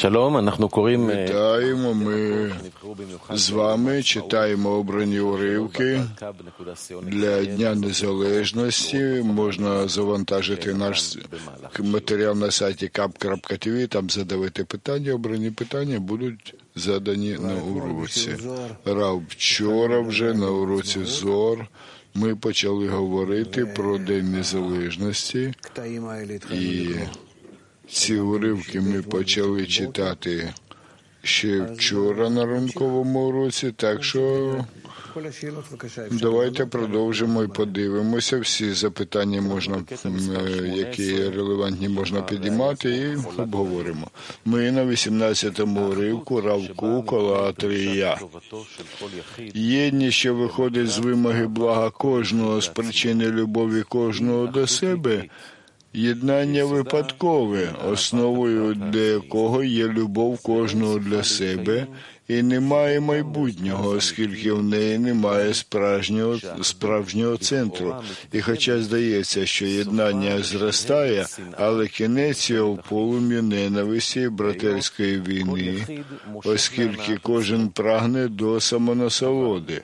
Вітаємо, ми з вами читаємо обрані уривки для Дня Незалежності. Можна завантажити наш матеріал на сайті kap.tv, там задавати питання, обрані питання будуть задані на уроці. Рав, вчора вже на уроці Зор ми почали говорити про День Незалежності, і ці уривки ми почали читати ще вчора на ранковому уроці, так що давайте продовжимо і подивимося. Всі запитання можна, які релевантні, можна підіймати і обговоримо. Ми на 18-му уривку Рав Кук Алатрія. Єдність, що виходить з вимоги блага кожного, з причини любові кожного до себе, єднання випадкове, основою для якого є любов кожного для себе, і немає майбутнього, оскільки в неї немає справжнього центру. І хоча здається, що єднання зростає, але кінець його в полум'ї ненависті і братерської війни, оскільки кожен прагне до самонасолоди.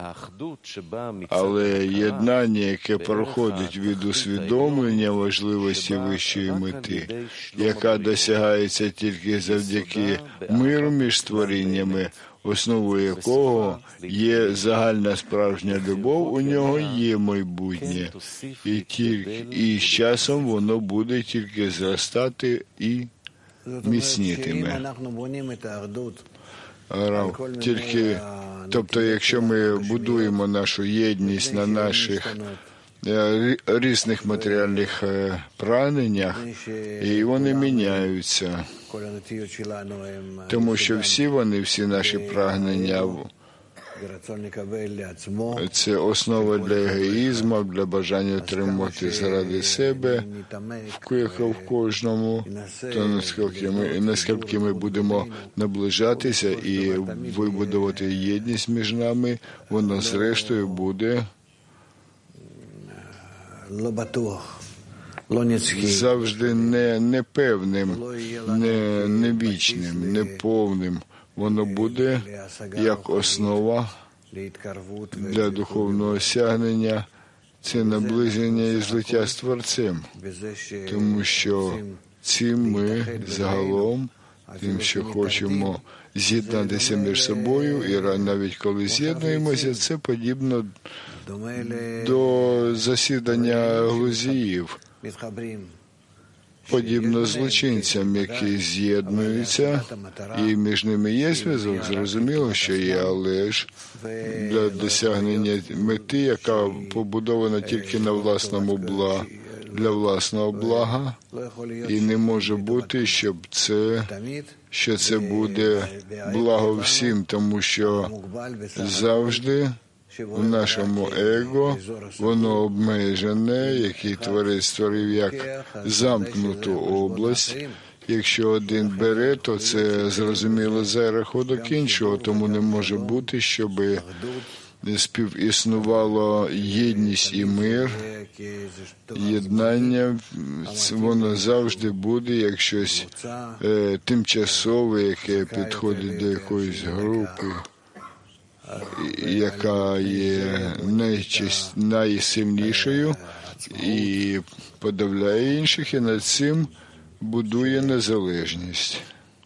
Але єднання, яке проходить від усвідомлення важливості вищої мети, яка досягається тільки завдяки миру між створіннями, основою якого є загальна справжня любов, у нього є майбутнє. І з часом воно буде тільки зростати і міцнітиме. Тобто, якщо ми будуємо нашу єдність на наших різних матеріальних прагненнях, і вони міняються, тому що всі наші прагнення – це основа для егоїзму, для бажання отримати заради себе, в кожному, то наскільки ми будемо наближатися і вибудувати єдність між нами, воно зрештою буде завжди непевним, не вічним, неповним. Воно буде як основа для духовного осягнення, це наближення і злиття з Творцем. Тому що цим ми загалом, тим, що хочемо з'єднатися між собою, і навіть коли з'єднуємося, це подібно до засідання глузіїв, подібно злочинцям, які з'єднуються, і між ними є зв'язок, зрозуміло, що є, але ж для досягнення мети, яка побудована тільки на для власного блага, і не може бути, що це буде благо всім, тому що завжди у нашому его воно обмежене, який Творець створив як замкнуту область. Якщо один бере, то це зрозуміло за рахунок іншого, тому не може бути, щоб співіснувало єдність і мир. Єднання, воно завжди буде як щось тимчасове, яке підходить до якоїсь групи, яка є найсильнішою і подавляє інших, і над цим будує незалежність.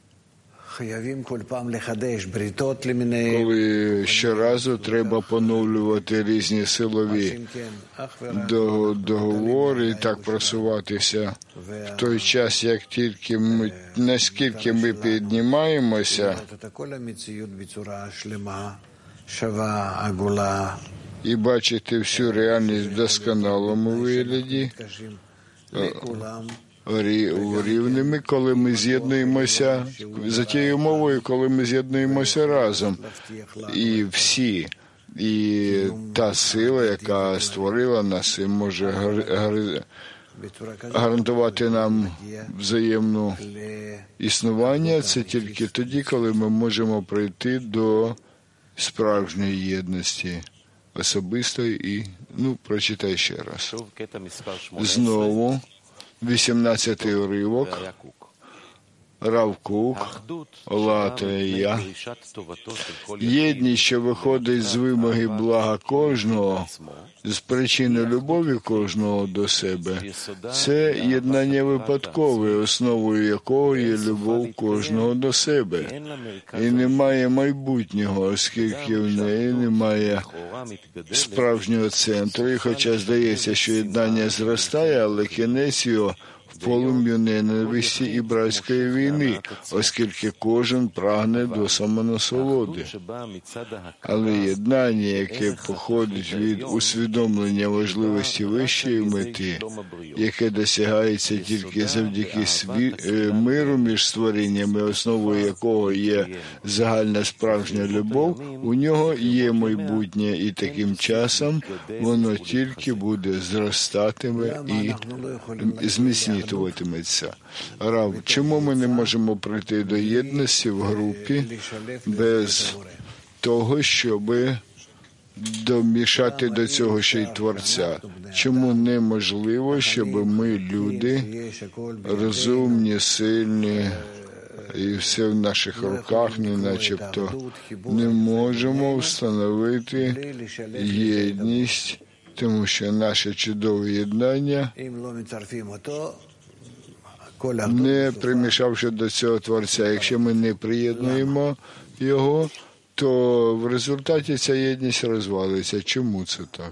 Коли щоразу треба поновлювати різні силові договори і так просуватися, в той час, як тільки наскільки ми піднімаємося, і бачити всю реальність в досконалому вигляді, рівними, коли ми з'єднуємося, за тією умовою, коли ми з'єднуємося разом. І всі, і та сила, яка створила нас і може гарантувати нам взаємне існування, це тільки тоді, коли ми можемо прийти до справжньої єдності, особистої і, прочитай ще раз. Знову 18-й уривок Рав Кук, Латвія. Єдність, що виходить з вимоги блага кожного, з причини любові кожного до себе, це єднання випадкове, основою якого є любов кожного до себе. І немає майбутнього, оскільки в неї немає справжнього центру, і хоча здається, що єднання зростає, але кінець його в полум'ю ненависті і братської війни, оскільки кожен прагне до самонасолоди. Але єднання, яке походить від усвідомлення важливості вищої мети, яке досягається тільки завдяки миру між створіннями, основою якого є загальна справжня любов, у нього є майбутнє, і таким часом воно тільки буде зростатиме і зміцнітиметься. Рав, чому ми не можемо прийти до єдності в групі без того, щоб домішати до цього ще й Творця? Чому неможливо, щоб ми, люди, розумні, сильні, і все в наших руках, не начебто, не можемо встановити єдність, тому що наше чудове єднання, не примішавши до цього Творця, якщо ми не приєднуємо його, то в результаті ця єдність розвалиться. Чому це так?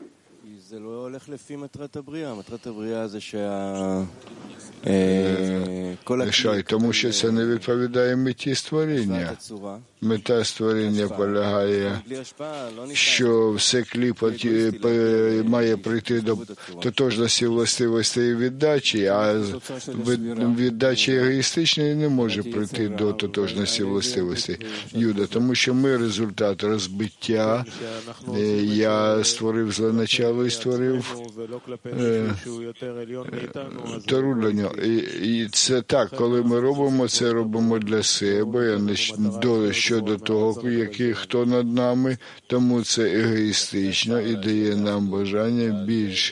Тому що це не відповідає меті створіння. Мета створіння полягає, що все має прийти до тотожності властивостей віддачі, а віддачі егоїстичної не може прийти до тотожності властивостей. Юда, тому що ми результат розбиття. Я створив зле начало і створив Тору для нього. І це так, коли ми робимо це, робимо для себе, а не щодо того, хто над нами, тому це егоїстично і дає нам бажання більш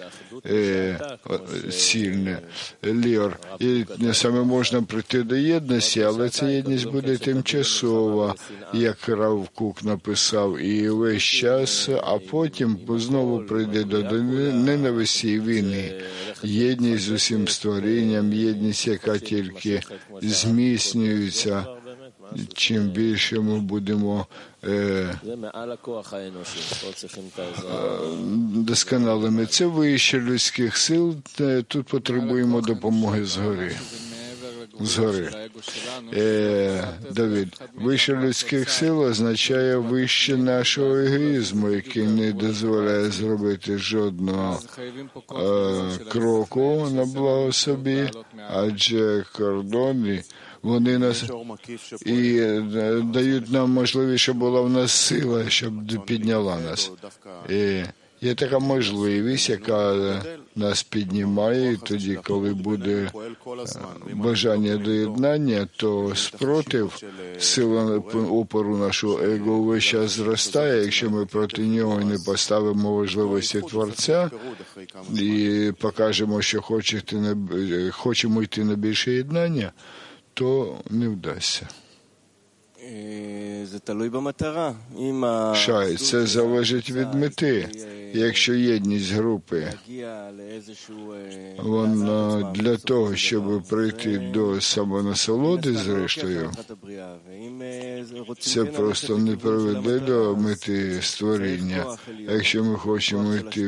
сильне. Лір. І саме можна прийти до єдності, але ця єдність буде тимчасова, як Рав Кук написав, і весь час, а потім знову прийде до ненависті і війни. Єдність з усім створінням, єдність, яка тільки зміцнюється, чим більше ми будемо досконалими. Це вище людських сил, тут потребуємо допомоги згори. Давид, вище людських сил означає вище нашого егоїзму, який не дозволяє зробити жодного кроку на благо собі, адже кордони вони нас і дають нам можливість, щоб була в нас сила, щоб підняла нас. І є така можливість, яка нас піднімає, і тоді, коли буде бажання до єднання, то спротив, сила опору нашого его весь час зростає, якщо ми проти нього не поставимо важливості Творця і покажемо, що хочемо йти на більше єднання, то не вдасться. Шай, це залежить від мети. Якщо єдність групи, вона для того, щоб прийти до самонасолоди зрештою, це просто не приведе до мети створіння. Якщо ми хочемо йти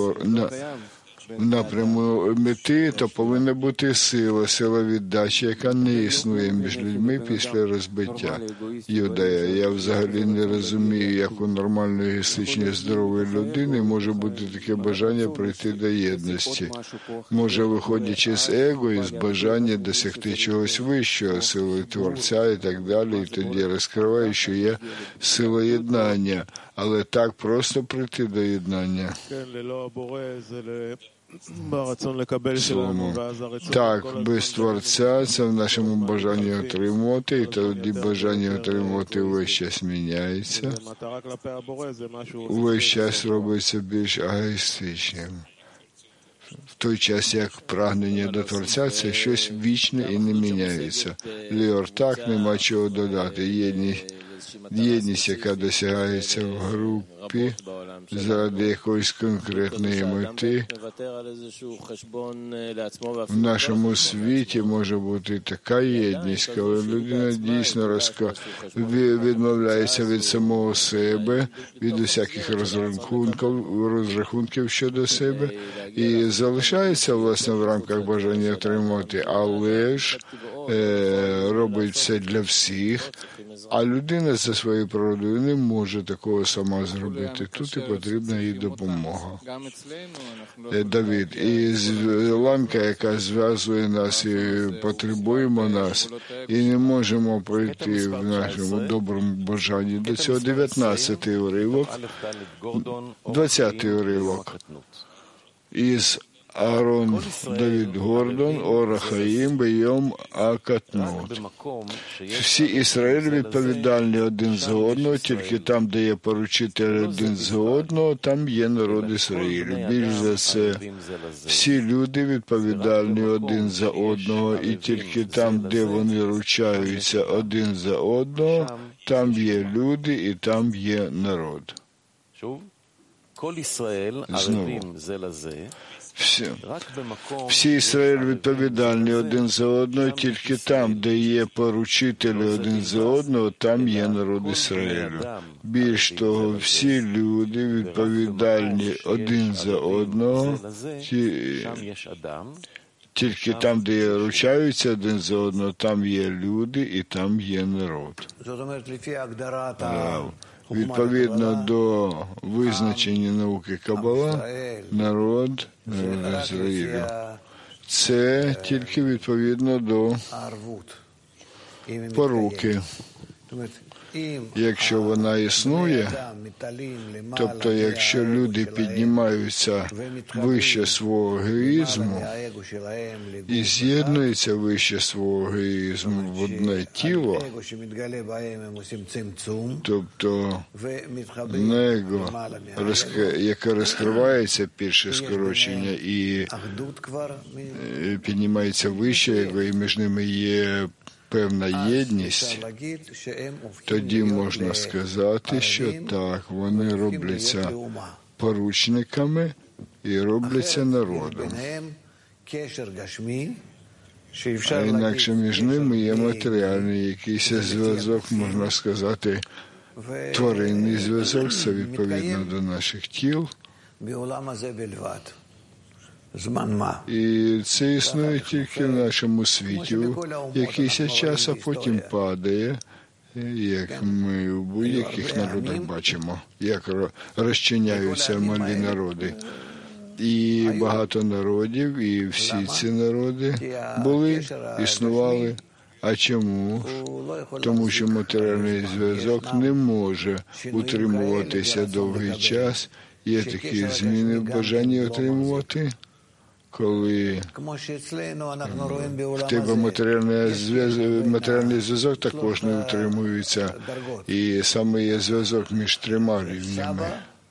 в напряму мети, то повинна бути сила віддачі, яка не існує між людьми після розбиття. Юдея, я взагалі не розумію, як у нормальної егоїстичної здорової людини може бути таке бажання прийти до єдності. Може, виходячи з его і з бажання досягти чогось вищого, сили Творця і так далі, і тоді розкриває, що є сила єднання. Але так просто прийти до єднання. Так, без Творця це в нашому бажанні отримувати, і тоді бажання отримувати весь час міняється. Весь час робиться більш егоїстичним. в той час, як прагнення до Творця – це щось вічне і не міняється. Ліор, так, нема чого додати. Єдність, яка досягається в групі заради якоїсь конкретної мети. В нашому світі може бути така єдність, коли людина дійсно відмовляється від самого себе, від усяких розрахунків щодо себе і залишається, власне, в рамках бажання отримати, але ж робить це для всіх, а людина за своєю природою не може такого сама зробити. Тут і потрібна їй допомога. Давид, і ланка, яка зв'язує нас і потребуємо нас, і не можемо пройти в нашому доброму бажанні. До цього 19-й уривок, 20-й уривок. Із Аарон Давид Гордон, Ора Хаїм, Бейом Акатнут. Всі Ізраїль відповідальні один за одного, тільки там, де є поручитель один за одного, там є народ Ізраїлю. Більш за це, всі люди відповідальні один за одного, і тільки там, де вони ручаються один за одного, там є люди і там є народ. Знову. Всі Ізраїль відповідальні один за одного, тільки там, де є поручителі один за одного, там є народ Ізраїлю. Більш того, всі люди відповідальні один за одного, тільки там, де ручаються один за одного, там є люди і там є народ. Відповідно до визначення науки Кабала, народ Ізраїлю. Це тільки відповідно до поруки. Якщо вона існує, тобто якщо люди піднімаються вище свого егоїзму і з'єднуються вище свого егоїзму в одне тіло, тобто его, яке розкривається під скорочення і піднімається вище його, і між ними є певна єдність, тоді можна сказати, що так, вони робляться поручниками і робляться народом. А інакше між ними є матеріальний якийсь зв'язок, можна сказати, тваринний зв'язок, це відповідно до наших тіл. І це існує тільки в нашому світі якийсь час, а потім падає, як ми у будь-яких народах бачимо, як розчиняються малі народи. І багато народів, і всі ці народи були, існували. А чому? Тому що матеріальний зв'язок не може утримуватися довгий час. Є такі зміни в бажанні отримувати, коли в тебе матеріальний зв'язок також не утримується. І саме є зв'язок між трьома рівнями.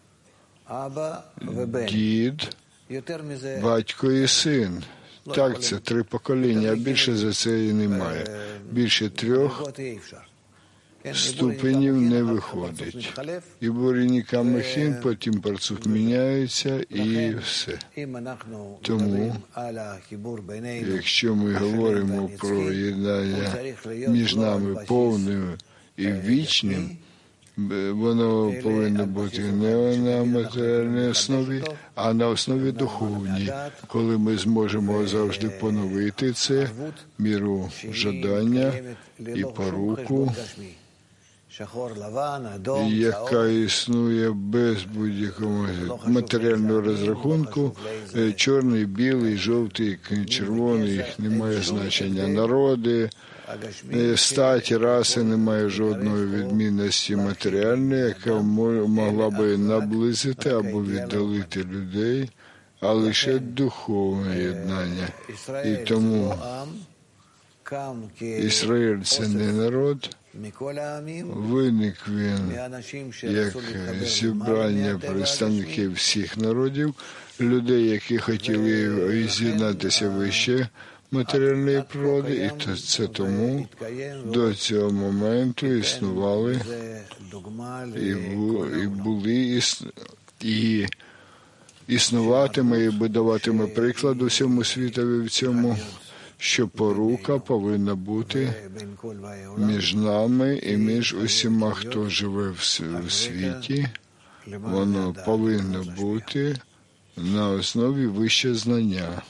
Дід, батько і син. Так, це 3 покоління, а більше за це і немає. Більше 3 ступенів не виходить. І Борініка Мехін, потім парцух міняється і все. Тому, якщо ми говоримо про єднання між нами повним і вічним, воно повинно бути не на матеріальній основі, а на основі духовній, коли ми зможемо завжди поновити це, міру жадання і поруку, яка існує без будь-якого матеріального розрахунку. Чорний, білий, жовтий, червоний, немає значення. Народи, статі, раси, немає жодної відмінності матеріальної, яка могла би наблизити або віддалити людей, а лише духовне єднання. І тому Ізраїль – це не народ, виник він як зібрання представників всіх народів, людей, які хотіли з'єднатися вище матеріальної природи, і це тому до цього моменту існували і були, і існуватиме, і будуватиме приклад усьому світові в цьому, що порука повинна бути між нами і між усіма, хто живе в світі. Воно повинно бути на основі вище знання.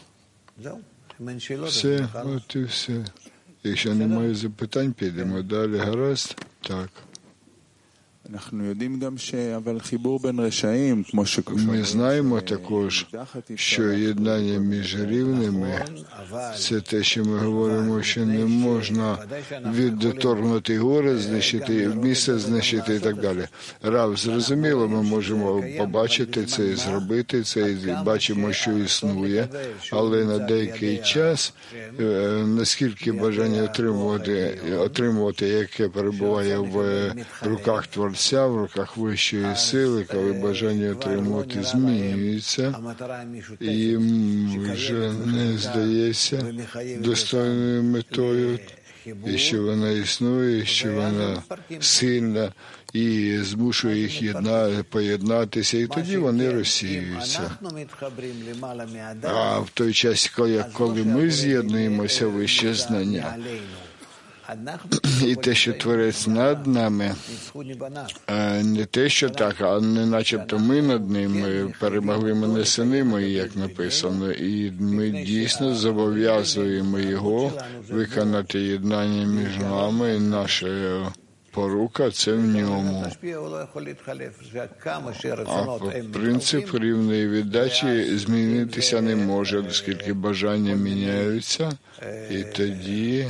Все, от і все. Якщо немає запитань, підемо далі. Гаразд? Так. Ми знаємо також, що єднання між рівними – це те, що ми говоримо, що не можна відторгнути гори, знищити, місце знищити і так далі. Рав, зрозуміло, ми можемо побачити це і зробити це, і бачимо, що існує, але на деякий час, наскільки бажання отримувати, яке перебуває в руках Творця, в руках вищої сили, коли бажання отримувати змінюється, і їм вже не здається достойною метою, і що вона існує, що вона сильна, і змушує їх поєднатися, і тоді вони розсіюються. А в той час, коли ми з'єднуємося вище знання, і те, що Творець над нами, не те, що так, а не начебто ми над ним перемогли мене сини мої, як написано, і ми дійсно зобов'язуємо його виконати єднання між нами, і наша порука – це в ньому. А принцип рівної віддачі змінитися не може, оскільки бажання міняються, і тоді,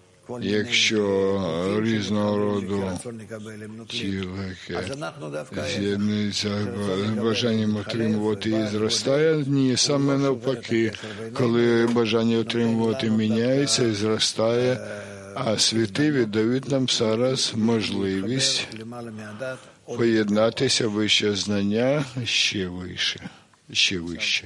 якщо різного роду тіло, яке з'єднується з бажанням отримувати і зростає, ні, саме навпаки, коли бажання отримувати міняється і зростає, а світи віддають нам зараз можливість поєднатися вище знання ще вище.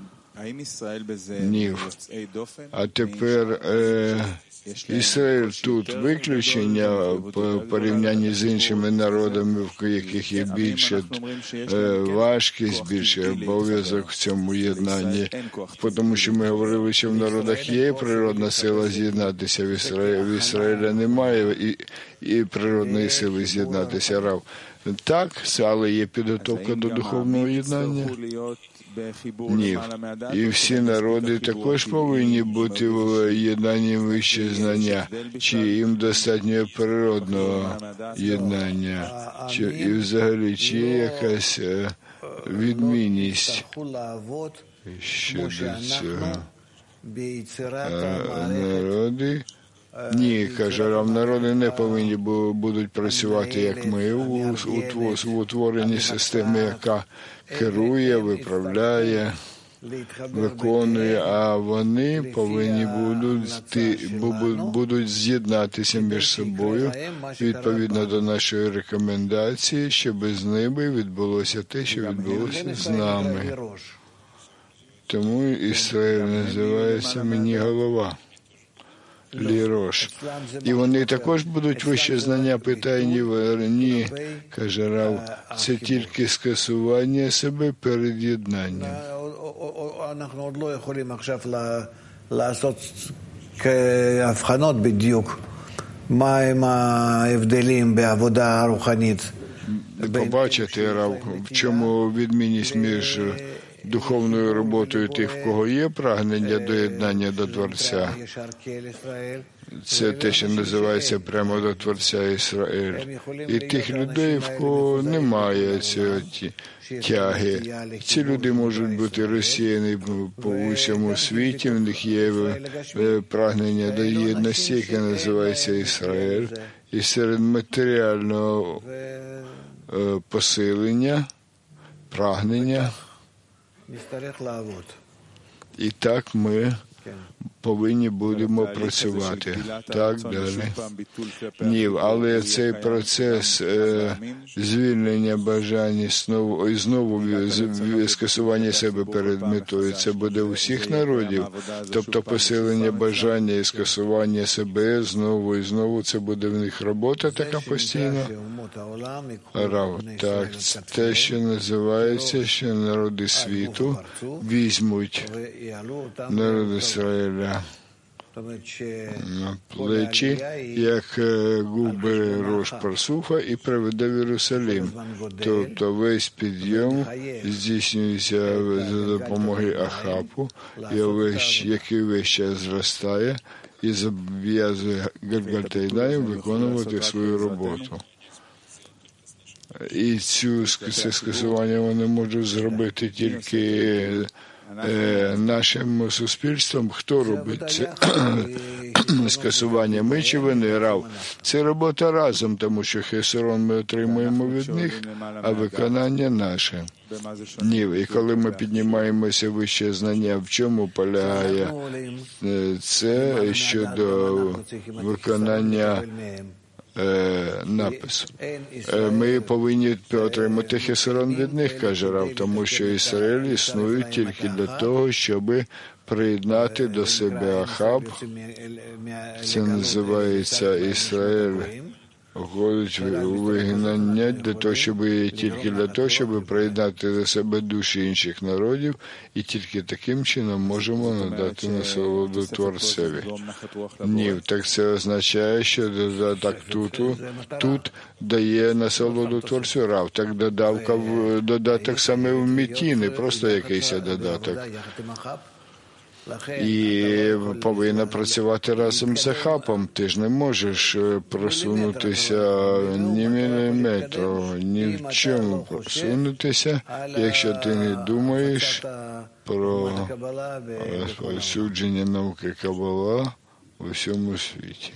Ні. А тепер Ізраїль тут виключення в порівнянні з іншими народами, в яких є більше важкість, більше обов'язок в цьому єднанні. Тому що ми говорили, що в народах є природна сила з'єднатися, в Ізраїля немає і природної сили з'єднатися. Рав. Так, але є підготовка до духовного єднання. Ні. І всі народи також повинні бути в єднанні вище знання, чи їм достатньо природного єднання, і взагалі, чи є якась відмінність щодо цього. Народи? Ні, каже Рав, народи не повинні будуть працювати, як ми, в утворенні системи, яка керує, виправляє, виконує, а вони повинні будуть з'єднатися між собою відповідно до нашої рекомендації, щоб з ними відбулося те, що відбулося з нами. Тому Ізраїль називається мені голова. Лірош. І вони також будуть вище знання, питає ні, каже Рав, це тільки скасування себе перед єднанням. Побачити, Рав, в чому відмінність між духовною роботою тих, в кого є прагнення до єднання до Творця. Це те, що називається прямо до Творця Ізраїль. І тих людей, в кого немає цієї тяги. Ці люди можуть бути розсіяні по усьому світі, в них є прагнення до єдності, яке називається Ізраїль. І серед матеріального посилення, прагнення. І так ми повинні будемо працювати. Так далі. Ні, але цей процес звільнення бажань і знову скасування себе перед метою, це буде у всіх народів. Тобто посилення бажання і скасування себе знову і знову, це буде в них робота така постійна. Так, те, що називається, що народи світу візьмуть народ Ізраїля на плечі, як губи Рош Парсуфа, і приведе в Єрусалим. Тобто весь підйом здійснюється за допомогою Ахапу, який весь час зростає і зобов'язує Гальгальтайдаєм виконувати свою роботу. І це скасування вони можуть зробити тільки нашим суспільством. Хто робить це скасування? Ми чи вони, Рав? Це робота разом, тому що хесерон ми отримуємо від них, а виконання наше. Ні, і коли ми піднімаємося вище знання, в чому полягає це щодо виконання напис. Ми повинні отримати хесерон від них, каже Рав, тому що Ізраїль існує тільки для того, щоб приєднати до себе Ахаб. Це називається Ізраїль. Входить у вигнання тільки для того, щоб приєднати до себе душі інших народів, і тільки таким чином можемо надати насолоду Творцеві. Ні, так це означає, що додаток тут дає насолоду Творцю. Рав, так додаток саме в меті, не просто якийсь додаток. І повинна працювати разом з Ахапом. Ти ж не можеш просунутися ні міліметру, ні в чому просунутися, якщо ти не думаєш про розповсюдження науки Кабала у всьому світі.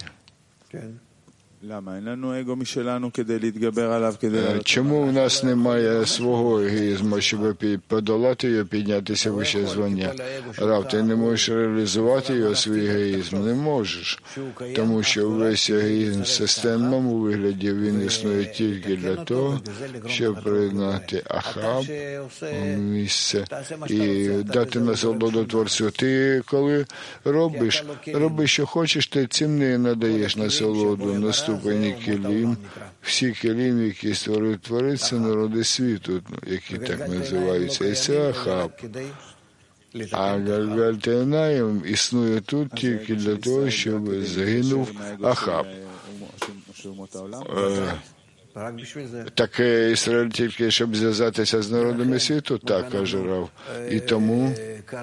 Чому в нас немає свого егоїзму, щоб подолати його, піднятися вище звання? Рав, ти не можеш реалізувати його, свій егоїзм? Не можеш. Тому що весь егоїзм в системному вигляді, він існує тільки для того, щоб приєднати Ахаб у місце і дати насолоду Творцю. Ти, коли робиш, що хочеш, ти цим не надаєш насолоду. Ступені келім, всі келім, які створив Творець, це народи світу, які так називаються, і це Ахаб. А Гальгальтайдаєм існує тут тільки для того, щоб загинув Ахаб. Так Ізраїль тільки, щоб зв'язатися з народами світу? Так, каже Рав. І тому,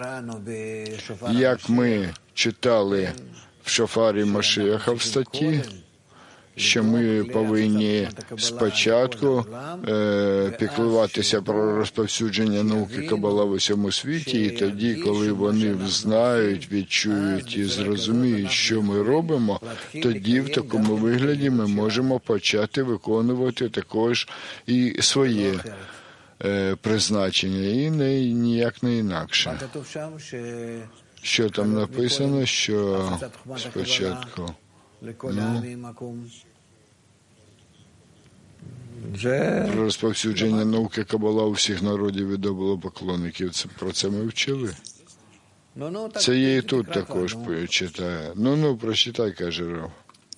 як ми читали в шофарі Машіаха в статті, що ми повинні спочатку піклуватися про розповсюдження науки Кабала в усьому світі, і тоді, коли вони знають, відчують і зрозуміють, що ми робимо, тоді в такому вигляді ми можемо почати виконувати також і своє призначення, і ніяк не інакше. Що там написано, що спочатку про розповсюдження науки Кабала у всіх народів і ідолопоклонників. Про це ми вчили. Це є і тут також читає. Прочитай, каже Рав.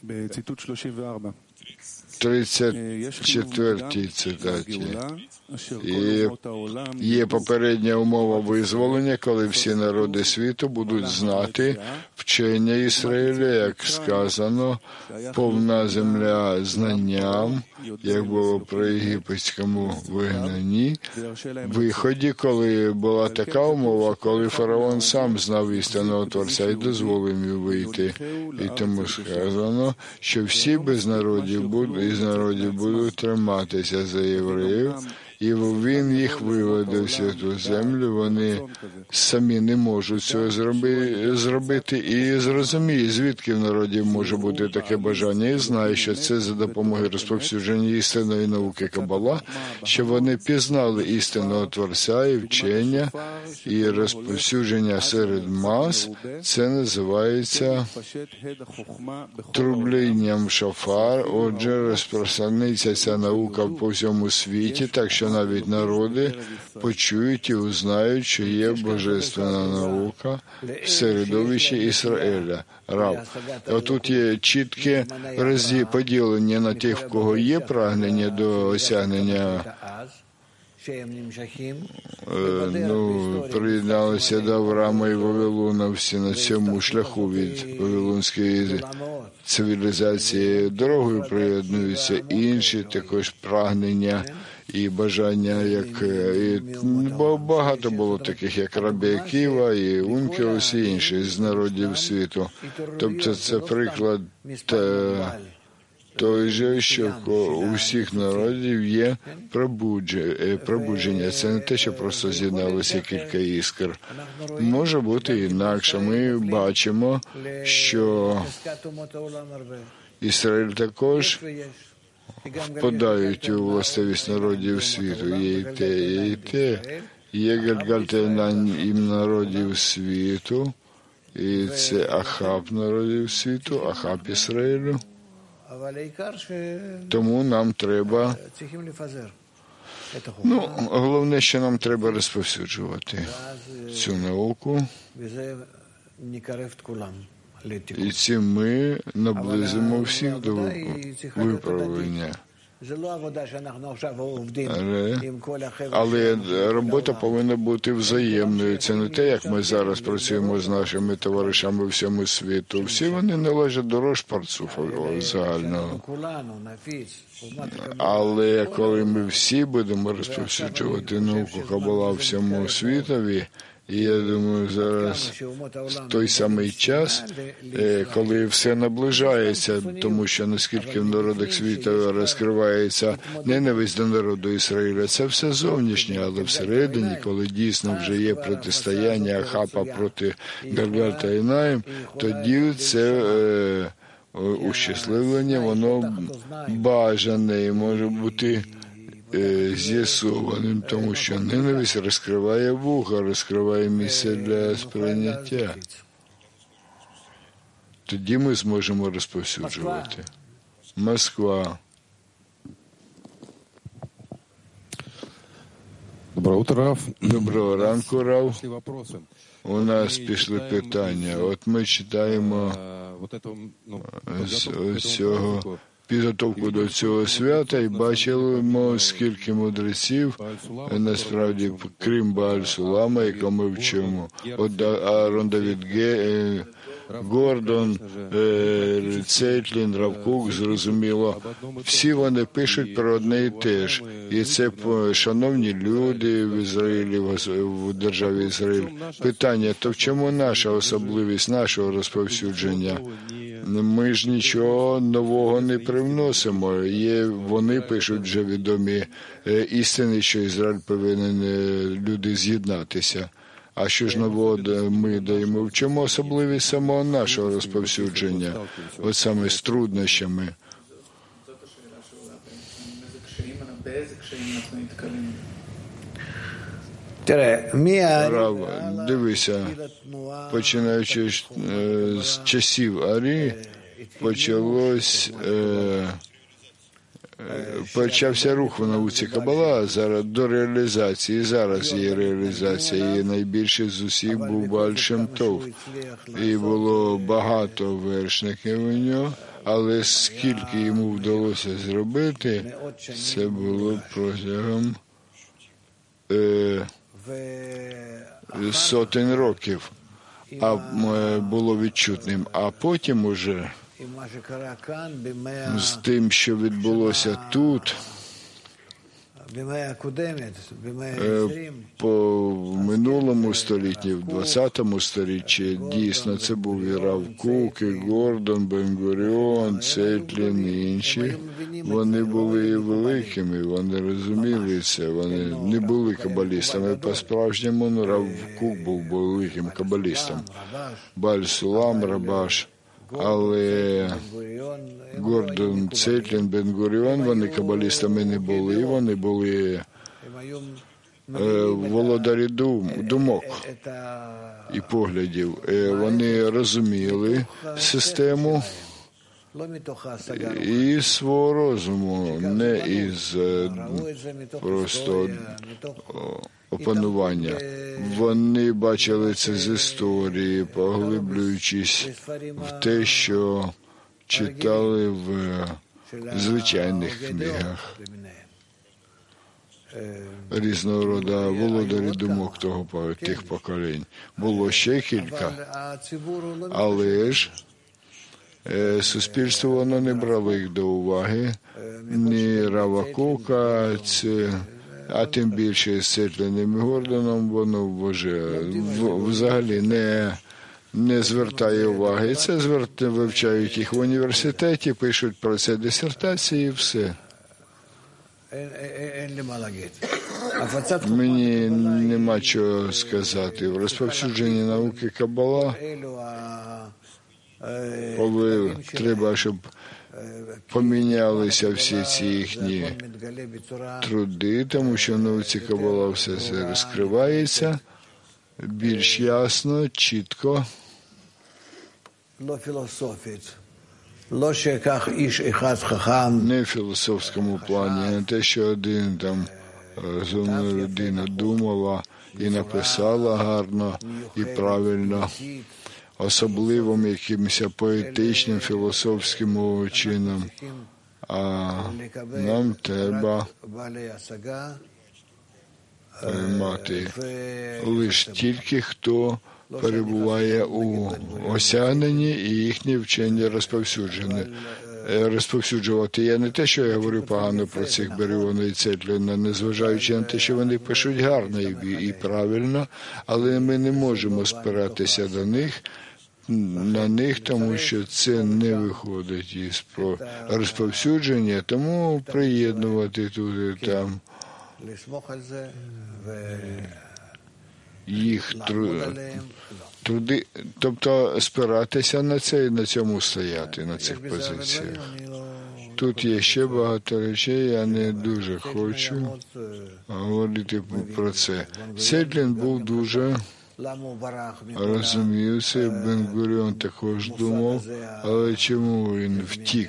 34-й цитаті. І є попередня умова визволення, коли всі народи світу будуть знати вчення Ізраїля, як сказано, повна земля знанням, як було при єгипетському вигнанні, виході, коли була така умова, коли фараон сам знав істинного Творця і дозволив їм вийти. І тому сказано, що всі без народів будуть триматися за євреїв, І він їх виведе в святу землю, вони самі не можуть цього зробити і зрозуміє, звідки в народі може бути таке бажання, і знає, що це за допомогою розповсюдження істинної науки Кабала, що вони пізнали істинного Творця і вчення, і розповсюдження серед мас, це називається трублінням шофар. Отже, розпространиться ця наука по всьому світі, так що навіть народи почують і узнають, що є божественна наука в середовищі Ізраїля. Раб. Отут є чітке поділення на тих, в кого є прагнення до осягнення, приєдналися до Авраама і Вавилона всі на цьому шляху від Вавилонської цивілізації. Дорогою приєднуються інші також прагнення і бажання, бо багато було таких, як Рабі Аківа, і Ункіус, і інші з народів світу. Тобто це приклад той же, що у всіх народів є пробудження. Це не те, що просто з'єдналося кілька іскр. Може бути інакше. Ми бачимо, що Ізраїль також впадають у властивість народів світу. Є і те, є і те. Є гальгальтейнань народів світу, і це Ахаб народів світу, Ахаб Ізраїлю. Тому нам треба, головне, що нам треба розповсюджувати цю науку, і цим ми наблизимо всіх до виправлення. Але робота повинна бути взаємною. Це не те, як ми зараз працюємо з нашими товаришами всьому світу. Всі вони належать до Рошпарцуфа загального. Але коли ми всі будемо розповсюджувати науку Кабала всьому світові, і я думаю, зараз той самий час, коли все наближається, тому що наскільки в народах світу розкривається ненависть до народу Ізраїля, це все зовнішнє, але всередині, коли дійсно вже є протистояння Ахапа проти Гальгальта і Наїм, тоді це ущасливлення, воно бажане і може бути з'ясованим, тому що ненависть розкриває вуха, розкриває місце для сприйняття. Тоді ми зможемо розповсюджувати. Москва. Доброго ранку, Рав. У нас пішли питання. От ми читаємо з цього підготовку до цього свята і бачимо, скільки мудреців, насправді, крім Бааль-Сулама, якого ми вчимо, от Аарон Давід Гордон, Цейтлін, Рав Кук, зрозуміло, всі вони пишуть про одне і те ж. І це шановні люди в Ізраїлі, в державі Ізраїль. Питання, то в чому наша особливість, нашого розповсюдження? Ми ж нічого нового не привносимо. Вони пишуть вже відомі істини, що Ізраїль повинен люди з'єднатися. А що ж нового ми даємо? В чому особливість самого нашого розповсюдження? От саме з труднощами. Рав, дивися, починаючи з часів Арі, почався рух в науці Кабала зараз до реалізації. Зараз є реалізація. І найбільший з усіх був Бааль Шем Тов. І було багато вершників у нього, але скільки йому вдалося зробити, це було протягом сотень років, а було відчутним. А потім уже з тим, що відбулося тут, По минулому столітті, в 20-му сторіччі, дійсно, це був і Рав Кук, і Гордон, Бен-Гуріон, Цейтлін і інші. Вони були великими, вони розуміли це, вони не були кабалістами. По-справжньому, ну, Рав Кук був великим кабалістом. Баль Сулам, Рабаш. Але Гордон, Цейтлін, Бен-Гуріон, вони кабалістами не були, вони були володарі думок і поглядів. Вони розуміли систему і свого розуму, не із просто опанування. Вони бачили це з історії, поглиблюючись в те, що читали в звичайних книгах. Різного роду володарі думок тих поколінь. Було ще кілька, але ж суспільство воно не брало їх до уваги, ні Рава Кука, а тим більше з Цейтліним і Гордоном воно взагалі не звертає уваги. Це вивчають їх в університеті, пишуть про це дисертації і все. Мені нема чого сказати. В розповсюдженні науки Кабала треба, щоб помінялися всі ці їхні труди, тому що в науці Кабала все це розкривається більш ясно, чітко. Не в філософському плані, не те, що один там розумна людина думала і написала гарно і правильно, особливим якимось поетичним, філософським чином. А нам треба мати лише тільки, хто перебуває у осягненні і їхнє вчення розповсюджувати. Я не те, що я говорю погано про цих Бен-Гуріона і Цейтліна, незважаючи на те, що вони пишуть гарно і правильно, але ми не можемо спиратися на них, тому що це не виходить із розповсюдження, тому приєднувати тут і там їх труди, тобто спиратися на це і на цьому стояти, на цих позиціях. Тут є ще багато речей, я не дуже хочу говорити про це. Цейтлін був дуже розумів це, Бен-Гуріон також думав, але чому він втік?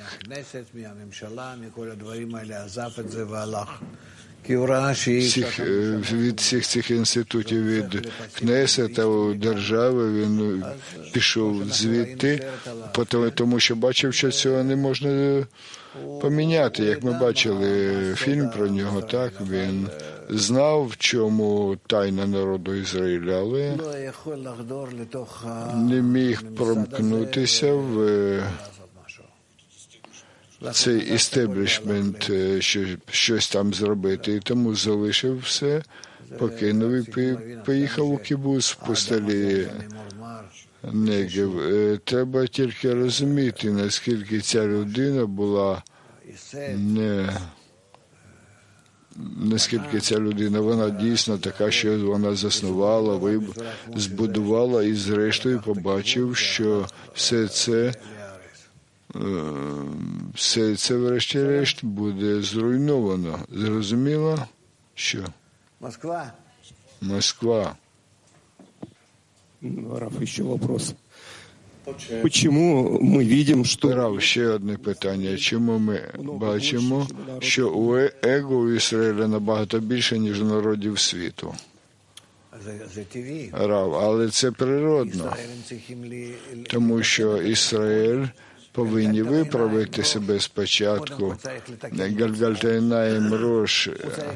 Від всіх цих інститутів, від Кнесета, держави, він пішов звідти, тому що бачив, що цього не можна поміняти. Як ми бачили фільм про нього, так, він знав, в чому тайна народу Ізраїля, але не міг промкнутися в цей істеблішмент, щось там зробити, і тому залишив все, покинув і поїхав у кібуц в пустелі Негев. Треба тільки розуміти, наскільки ця людина була наскільки ця людина, вона дійсно така, що вона заснувала, збудувала і зрештою побачив, що все це врешті-решт буде зруйновано. Зрозуміло? Що? Москва. Раф, ще вопрос. Почему ми видим, що... Раф, ще одне питання. Чому ми бачимо, що у его у Ізраїля набагато більше, ніж у народів світу? Раф, але це природно. Тому що Ізраїль повинні виправити себе спочатку. Гальгальтайнаєм Рош,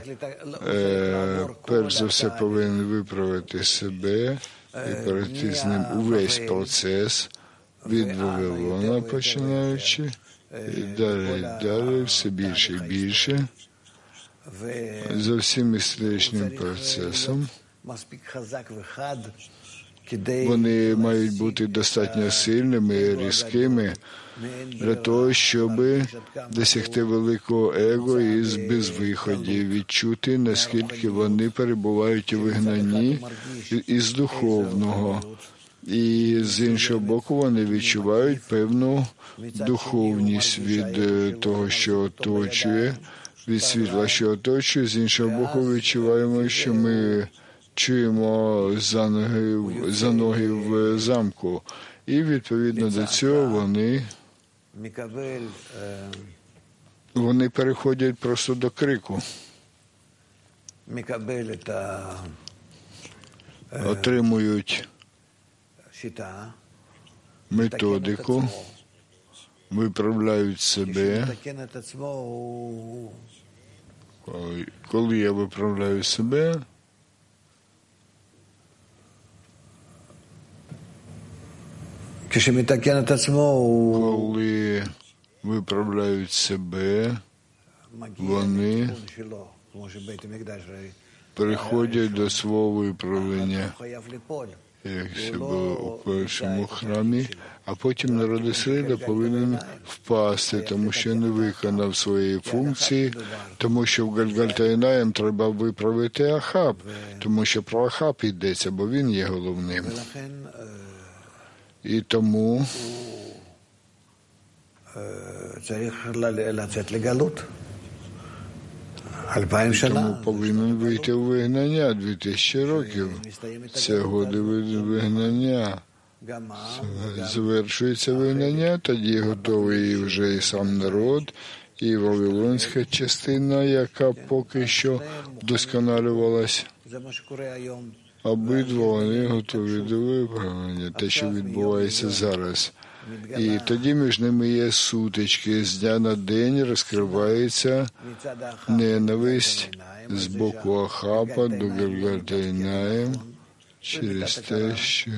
перш за все, повинен виправити себе і перейти з ним увесь процес від Вавилона починаючи, і далі, все більше і більше. за всім історичним процесом. Вони мають бути достатньо сильними і різкими для того, щоб досягти великого его із безвиходів, відчути, наскільки вони перебувають у вигнанні із духовного. І з іншого боку, вони відчувають певну духовність від того, що оточує, від світла, що оточує. З іншого боку, відчуваємо, що ми чуємо за ноги в замку. І відповідно до цього вони переходять просто до крику. Отримують методику, виправляють себе. Коли я виправляю себе, коли виправляють себе, вони приходять до свого виправлення, як це було у першому храмі, а потім народ Ізраїля повинен впасти, тому що не виконав своєї функції, тому що в Гальгальтайнаєм треба виправити Ахаб, тому що про Ахаб йдеться, бо він є головним. І тому повинен вийти у вигнання 2000 років. Це годи вигнання. Завершується вигнання, тоді готовий вже і сам народ, і вавилонська частина, яка поки що вдосконалювалась. Обидва вони готові до виправлення, те, що відбувається зараз. І тоді між ними є сутички. З дня на день розкривається ненависть з боку Ахапа до Гальгальтайнаєм через те, що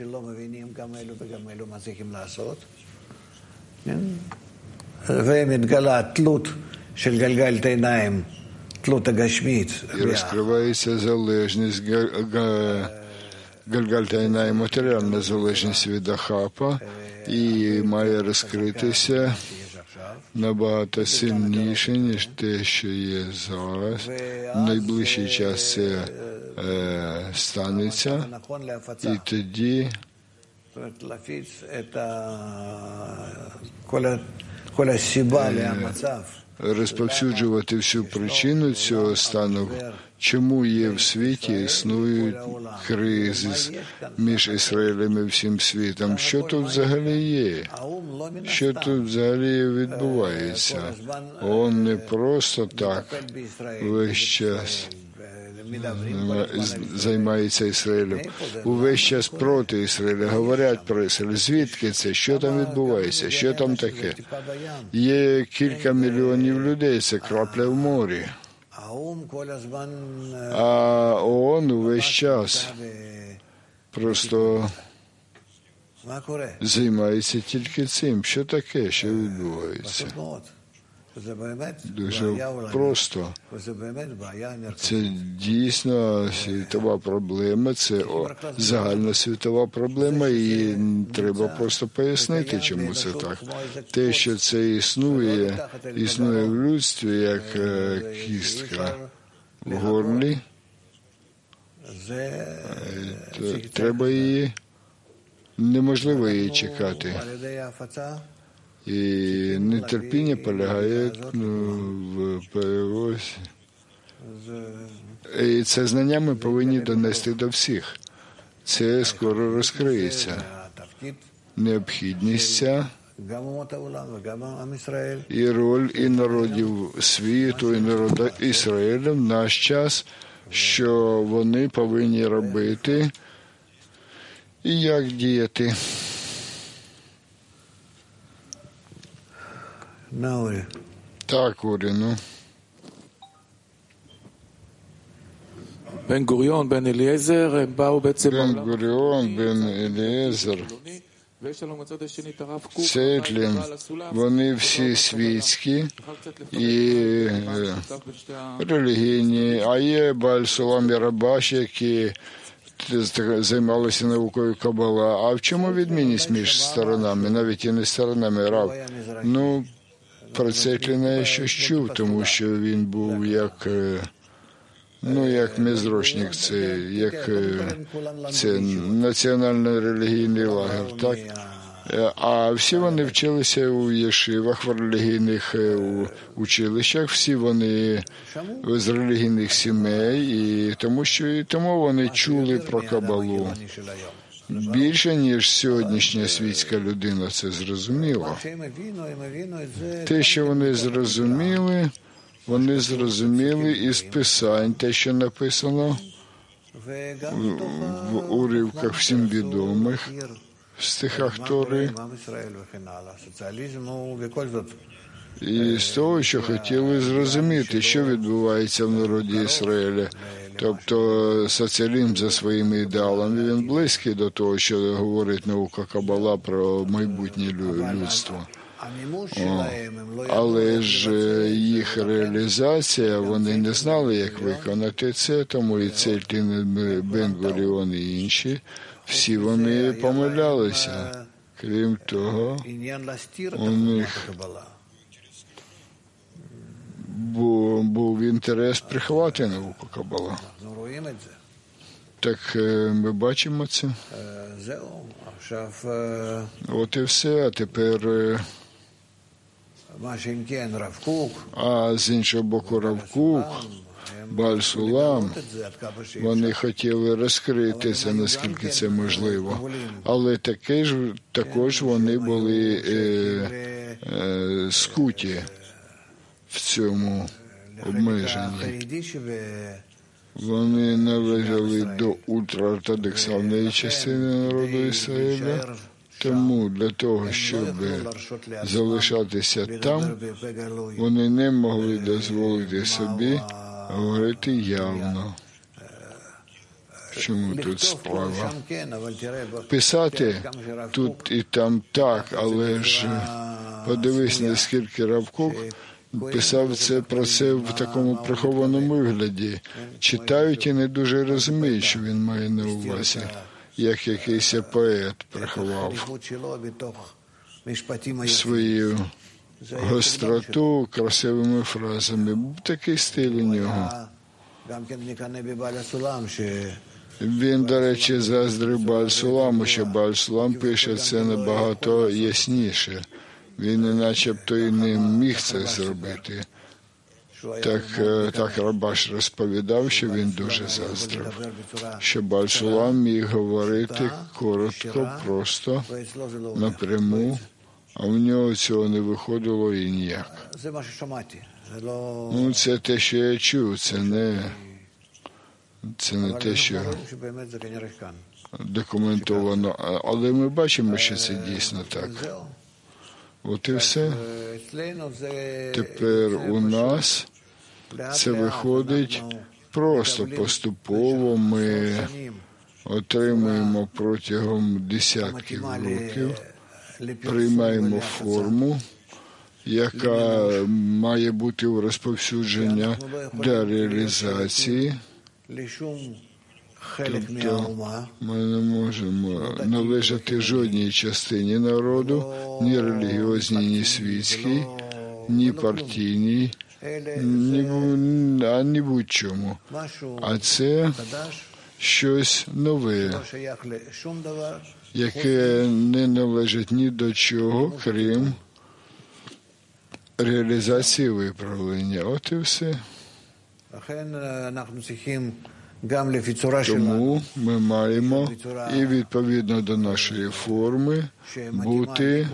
і розкривається залежність Гальгальтайна і матеріальна залежність від Ахапа, і має розкритися набагато сильніше, ніж те, що є зараз. В найближчий час це станеться, і тоді розповсюджувати всю причину цього стану, чому є в світі, існують кризи між Ізраїлем і всім світом. Що тут взагалі є? Що тут взагалі відбувається? Он не просто так весь час займається Ізраїлем. Увесь час проти Ізраїля, говорять про Ізраїль. Звідки це? Що там відбувається? Що там таке? Є кілька мільйонів людей, це крапля в морі. А ООН увесь час просто займається тільки цим. Що таке? Що відбувається? Дуже просто. Це дійсно світова проблема, це загальносвітова проблема, і треба просто пояснити, чому це так. Те, що це існує в людстві, як кістка в горлі, треба її, неможливо її чекати. І нетерпіння полягає в перевозі. І це знання ми повинні донести до всіх. Це скоро розкриється. Необхідність ця і роль і народів світу, і народу Ізраїля в наш час, що вони повинні робити і як діяти. Так, Урі, ну. בן גוריון, בן אליעזר, הם באו בעצם... בן גוריון, בן אליעזר, Цейтлін, вони всі світські і релігійні, а є Бааль Сулам і Рабаш, які займалися наукою Кабала. А в чому відмінність між сторонами, навіть і не сторонами, Рав? Ну, про Цейтліна я щось чув, тому що він був як мізрочник, це національно-релігійний лагер, так? А всі вони вчилися у єшивах, в релігійних училищах, всі вони з релігійних сімей, і тому вони чули про Кабалу. Більше, ніж сьогоднішня світська людина це зрозуміла. Те, що вони зрозуміли із Писань, те, що написано в уривках всім відомих, в стихах Тори, і з того, що хотіли зрозуміти, що відбувається в народі Ізраїля. Тобто соціалізм за своїми ідеалами, він близький до того, що говорить наука Кабала про майбутнє людство. Але ж їх реалізація, вони не знали, як виконати це, тому і Цейтлін, Бен-Гуріон і інші, всі вони помилялися. Крім того, у них був інтерес приховати науку Кабала. Так ми бачимо це. От і все, а тепер... А з іншого боку Рав Кук, Бааль Сулам, вони хотіли розкрити це, наскільки це можливо. Але також вони були скуті в цьому обмеженні. Вони належали до ультраортодоксальної частини народу Ізраїля. Тому для того, щоб залишатися там, вони не могли дозволити собі говорити явно. Чому тут справа? Писати тут і там так, але ж подивись, наскільки Рав Кук писав про це в такому прихованому вигляді. Читають і не дуже розуміють, що він має на увазі. Як якийсь поет приховав свою гостроту красивими фразами. Такий стиль у нього. Він, до речі, заздрив Бааль Суламу, що Бааль Сулам пише це набагато ясніше. Він начебто і не міг це зробити. Так Рабаш розповідав, що він дуже заздрив, що Бааль Сулам міг говорити коротко, просто, напряму, а в нього цього не виходило і ніяк. Це те, що я чув, це не те, що документовано, але ми бачимо, що це дійсно так. От і все. Тепер у нас це виходить просто поступово, ми отримуємо протягом десятків років, приймаємо форму, яка має бути у розповсюдження для реалізації. Тобто ми не можемо належати жодній частині народу, ні релігіозній, ні світській, ні партійній, ні будь-чому. А це щось нове, яке не належить ні до чого, крім реалізації виправлення. От і все. Тому ми маємо і відповідно до нашої форми бути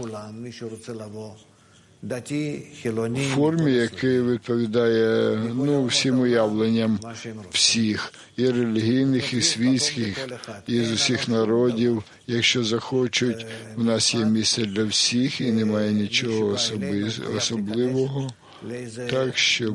в формі, яка відповідає всім уявленням всіх, і релігійних, і світських, і з усіх народів. Якщо захочуть, в нас є місце для всіх і немає нічого особливого, так, щоб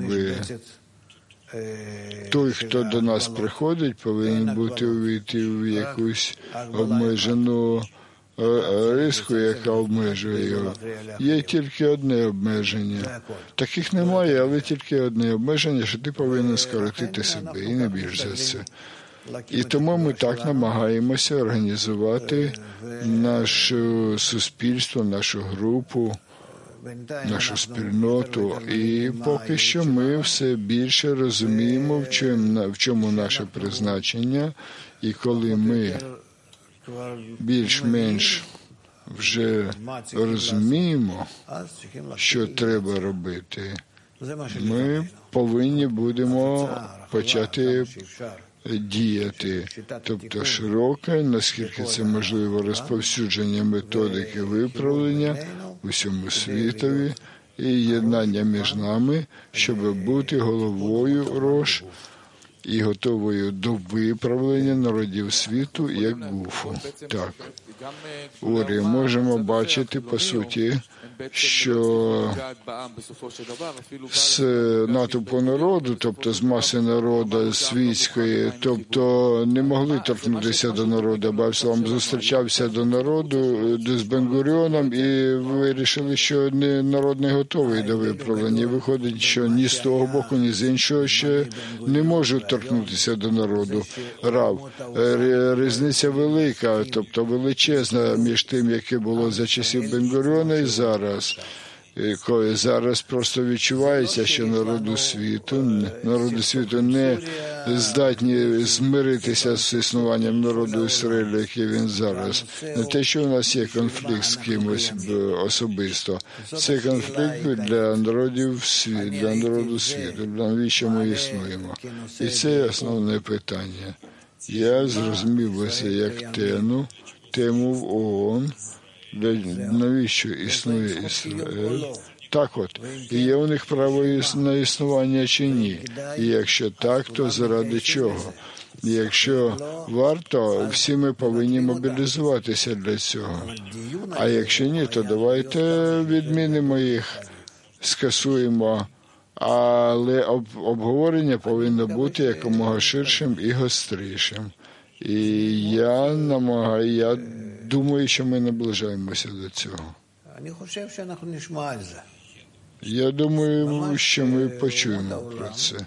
той, хто до нас приходить, повинен бути увійти в якусь обмежену риску, яка обмежує його. Є тільки одне обмеження. Таких немає, але тільки одне обмеження, що ти повинен скоротити себе, і не більш за це. І тому ми так намагаємося організувати наше суспільство, нашу групу, нашу спільноту. І поки що ми все більше розуміємо, в чому наше призначення. І коли ми більш-менш вже розуміємо, що треба робити, ми повинні будемо почати діяти. Тобто широке, наскільки це можливо, розповсюдження методики виправлення усьому світові і єднання між нами, щоб бути головою РОШ і готовою до виправлення народів світу як ГУФу. Так. Орі, можемо бачити, по суті, що з натовпу народу, тобто з маси народу світської, тобто не могли торкнутися до народу. Абсалом зустрічався до народу з Бен-Гуріоном і вирішили, що народ не готовий до виправлення. Виходить, що ні з того боку, ні з іншого ще не можуть торкнутися до народу. Рав. Різниця велика, тобто величезна між тим, яке було за часів Бен-Гуріона і зараз. Коли зараз просто відчувається, що народу світу не здатні змиритися з існуванням народу Ізраїля, який він зараз. Не те, що у нас є конфлікт з кимось особисто. Це конфлікт для народу світу, навіщо ми існуємо. І це основне питання. Я зрозумів це як тему в ООН, навіщо існує Ізраїль. Так от, і є у них право на існування чи ні? І якщо так, то заради чого? І якщо варто, всі ми повинні мобілізуватися для цього. А якщо ні, то давайте відмінимо їх, скасуємо. Але обговорення повинно бути якомога ширшим і гострішим. І я думаю, що ми наближаємося до цього. Я думаю, що ми почуємо про це.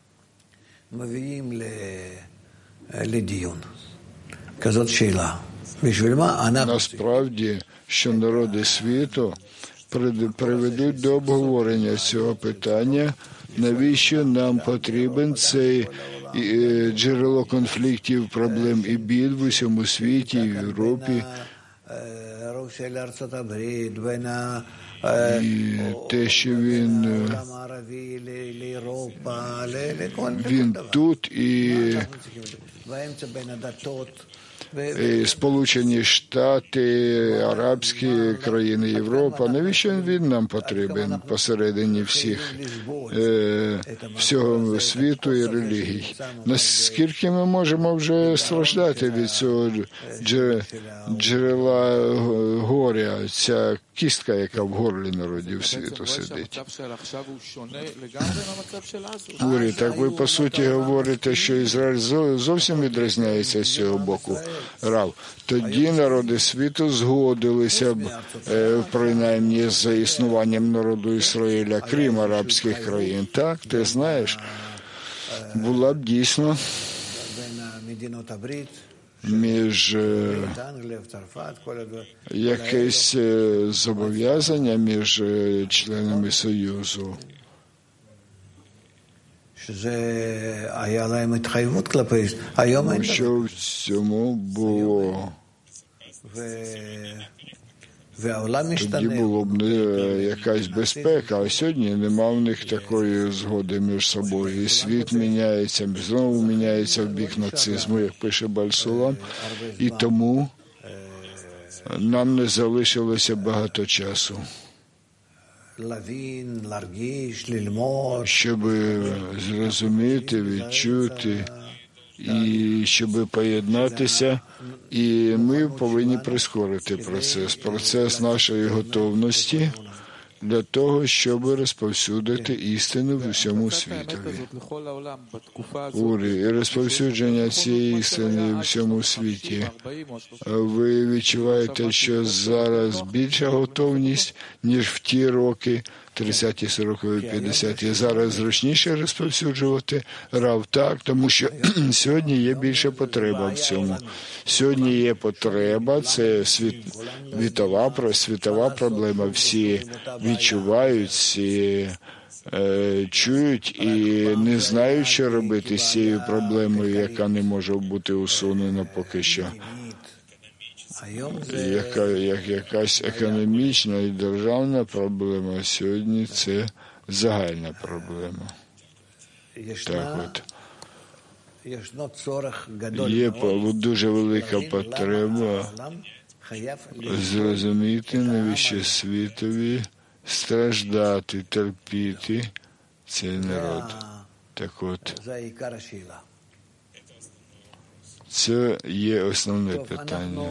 Насправді, що народи світу приведуть до обговорення цього питання, навіщо нам потрібен цей джерело конфліктів, проблем і бід в усьому світі, в Європі. І те, що він тут і Сполучені Штати, арабські країни, Європа. Навіщо він нам потрібен посередині всього світу і релігій? Наскільки ми можемо вже страждати від цього джерела горя, ця кістка, яка в горлі народів світу сидить? Урі, так ви по суті говорите, що Ізраїль зовсім відрізняється з цього боку. Рав. Тоді народи світу згодилися б, принаймні, з існуванням народу Ізраїля, крім арабських країн. Так, ти знаєш, була б дійсно між якесь зобов'язання між членами Союзу. Що в цьому було? Тоді було б якась безпека, а сьогодні нема в них такої згоди між собою. І світ міняється, знову міняється в бік нацизму, як пише Баль-Сулам. І тому нам не залишилося багато часу, щоб зрозуміти, відчути і щоб поєднатися. І ми повинні прискорити процес нашої готовності для того, щоб розповсюдити істину в усьому світові. І розповсюдження цієї істини в всьому світі. Ви відчуваєте, що зараз більша готовність, ніж в ті роки, 30-ті, 40-ті, 50-ті. Зараз зручніше розповсюджувати Рав, так, тому що сьогодні є більша потреба в цьому. Сьогодні є потреба, це світова проблема. Всі відчувають, всі чують і не знають, що робити з цією проблемою, яка не може бути усунена поки що. Як якась економічна і державна проблема, сьогодні це загальна проблема. Так от. Є дуже велика потреба зрозуміти, навіщо світові страждати, терпіти цей народ. Так от. Це є основне питання.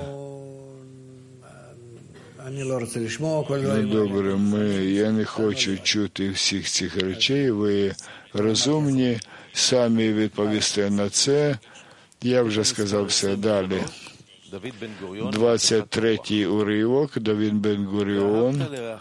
Добре, я не хочу чути всіх цих речей, ви розумні, самі відповісте на це. Я вже сказав все далі. 23-й уривок, Давид Бен-Гуріон.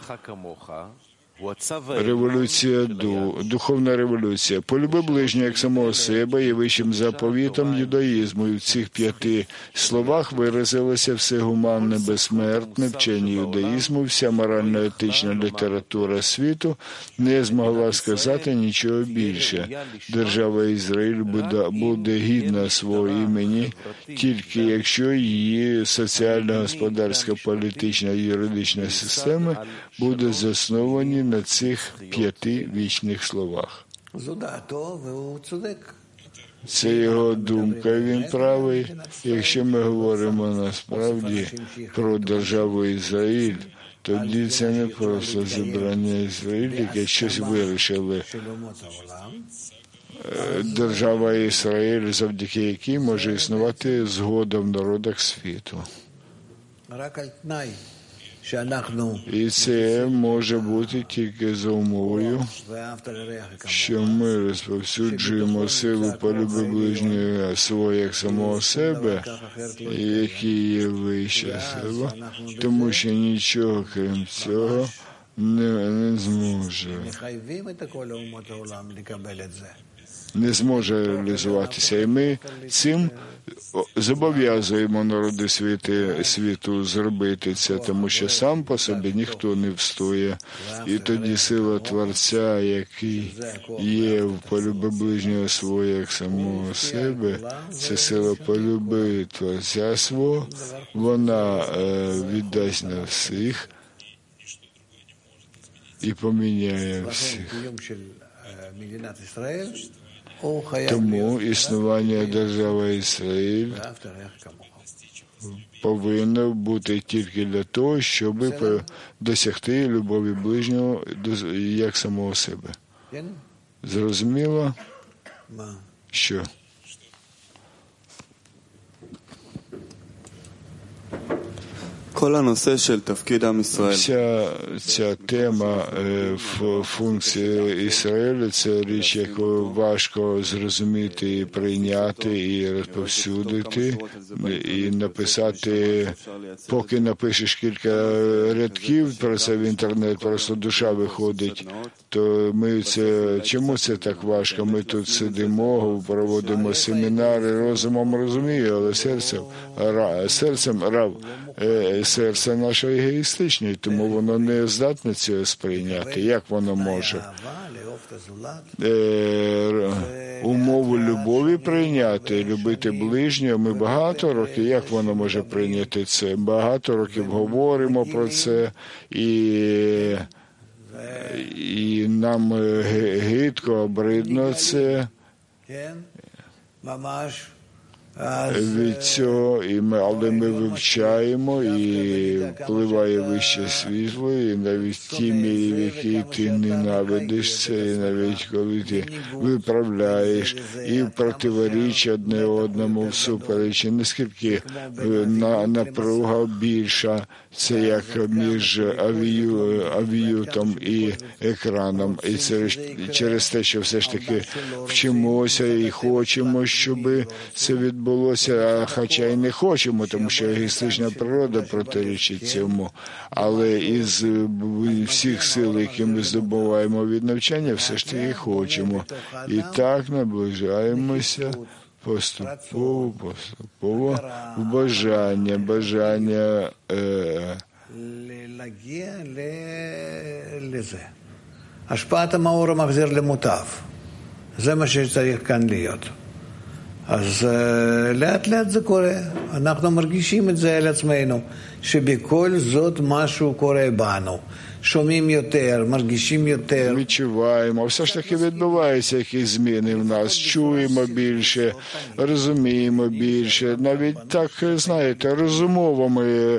Революція, духовна революція. Полюби ближнього як самого себе є вищим заповітом юдаїзму. І в цих 5 словах виразилося все гуманне, безсмертне вчення юдаїзму. Вся морально-етична література світу не змогла сказати нічого більше. Держава Ізраїль буде гідна свого імені, тільки якщо її соціальна, господарська, політична і юридична системи буде засновані на цих 5 вічних словах. Це його думка, він правий. Якщо ми говоримо насправді про державу Ізраїль, тоді це не просто зібрання Ізраїлю, яке щось вирішили. Держава Ізраїль, завдяки якій може існувати згода в народах світу. І це може бути тільки за умовою, що ми розповсюджуємо силу полюби ближнього свого як самого себе, який є вище себе, тому що нічого, крім цього, не зможе реалізуватися. І ми цим зобов'язуємо народи світу зробити це, тому що сам по собі ніхто не встоє. І тоді сила Творця, який є в полюби ближнього свого як самого себе, це сила полюби Творця свого, вона віддасть на всіх і поміняє всіх. Тому існування держави Ізраїль повинно бути тільки для того, щоб досягти любові ближнього як самого себе. Зрозуміло? Що? Вся ця тема функції Ізраїлю – це річ, яку важко зрозуміти і прийняти, і розповсюдити, і написати. Поки напишеш кілька рядків про це в інтернет, просто душа виходить. То чому це так важко? Ми тут сидимо, проводимо семінари, розумом розумію, але серце наше егоїстичне, і тому воно не здатне цього сприйняти. Як воно може умову любові прийняти, любити ближнього? Ми багато років, як воно може прийняти це? Багато років говоримо про це, і нам гидко, обридно це. від цього, але ми вивчаємо, і впливає вище світло, і навіть в тій мірі, в якій ти ненавидиш це, і навіть коли ти виправляєш і противоріч одне одному всупереч, наскільки напруга більша, це як між авіютом і екраном. І це через те, що все ж таки вчимося і хочемо, щоб це відбулося, хоча й не хочемо, тому що егоїстична природа протирічить цьому. Але із всіх сил, які ми здобуваємо від навчання, все ж таки хочемо. І так наближаємося поступово в бажання השפעת המאור המחזיר למוטב. זה מה שצריך כאן להיות. אז לאט לאט זה קורה. אנחנו מרגישים את זה על עצמנו, שבכל זאת משהו קורה בנו. שומעים יותר, מרגישים יותר. Відчуваємо, все ж таки відбуваються якісь зміни в нас. Чуємо більше, розуміємо більше. Навіть так, знаєте, розумово ми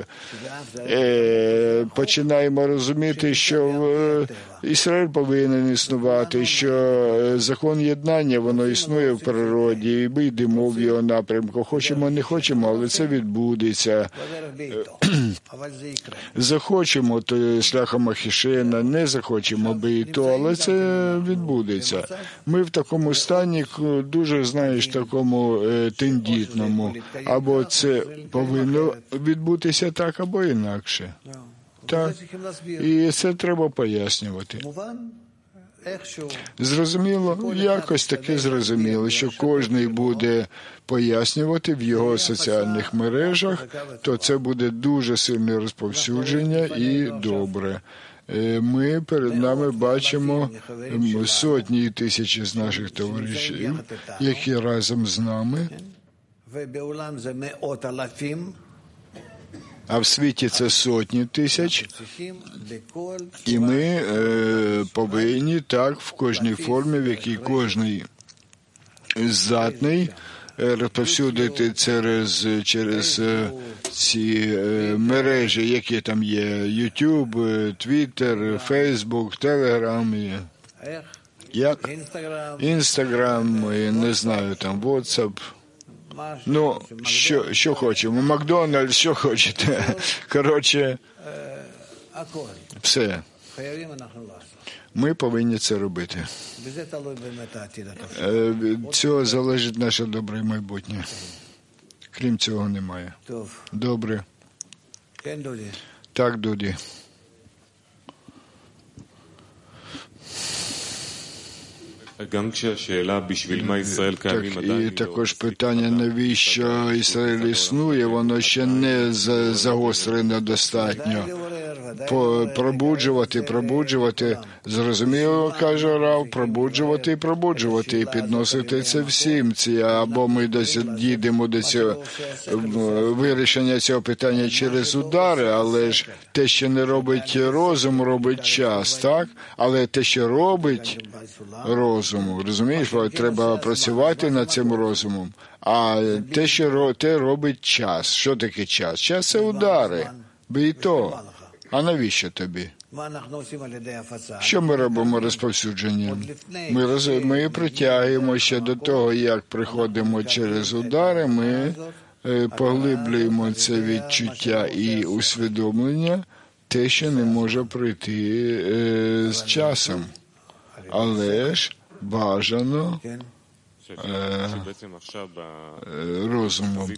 починаємо розуміти, що Ізраїль повинен існувати, що закон єднання, воно існує в природі, і ми йдемо в його напрямку. Хочемо, не хочемо, але це відбудеться. Захочемо, то шляхом Ахішена, не захочемо би і то, але це відбудеться. Ми в такому стані, дуже, знаєш, такому тендітному. Або це повинно відбутися так, або інакше. Так. І це треба пояснювати. Зрозуміло, якось таки зрозуміло, що кожен буде пояснювати в його соціальних мережах, то це буде дуже сильне розповсюдження і добре. Ми перед нами бачимо сотні і тисячі з наших товаришів, які разом з нами, а в світі це сотні тисяч, і ми повинні так в кожній формі, в якій кожний здатний розповсюдити через ці мережі, які там є, YouTube, Twitter, Facebook, Telegram, як Instagram, не знаю, там WhatsApp. Ну, що хочемо? Макдональдс, що хочете? Коротше, все. Ми повинні це робити. Від цього залежить наше добре майбутнє. Крім цього немає. Добре. Так, Дуді. Так, і також питання, навіщо Ізраїль існує, воно ще не загострено достатньо. Пробуджувати, зрозуміло, каже Рав, пробуджувати і підносити це всім. Або ми дійдемо до цього вирішення цього питання через удари, але ж те, що не робить розум, робить час, так? Але те, що робить розуму, розумієш, треба працювати над цим розумом. А те, що робить час. Що таке час? Час – це удари. Бій то. А навіщо тобі? Що ми робимо розповсюдженням? Ми притягуємо ще до того, як приходимо через удари, ми поглиблюємо це відчуття і усвідомлення, те, що не може прийти з часом. Але ж бажано розумом.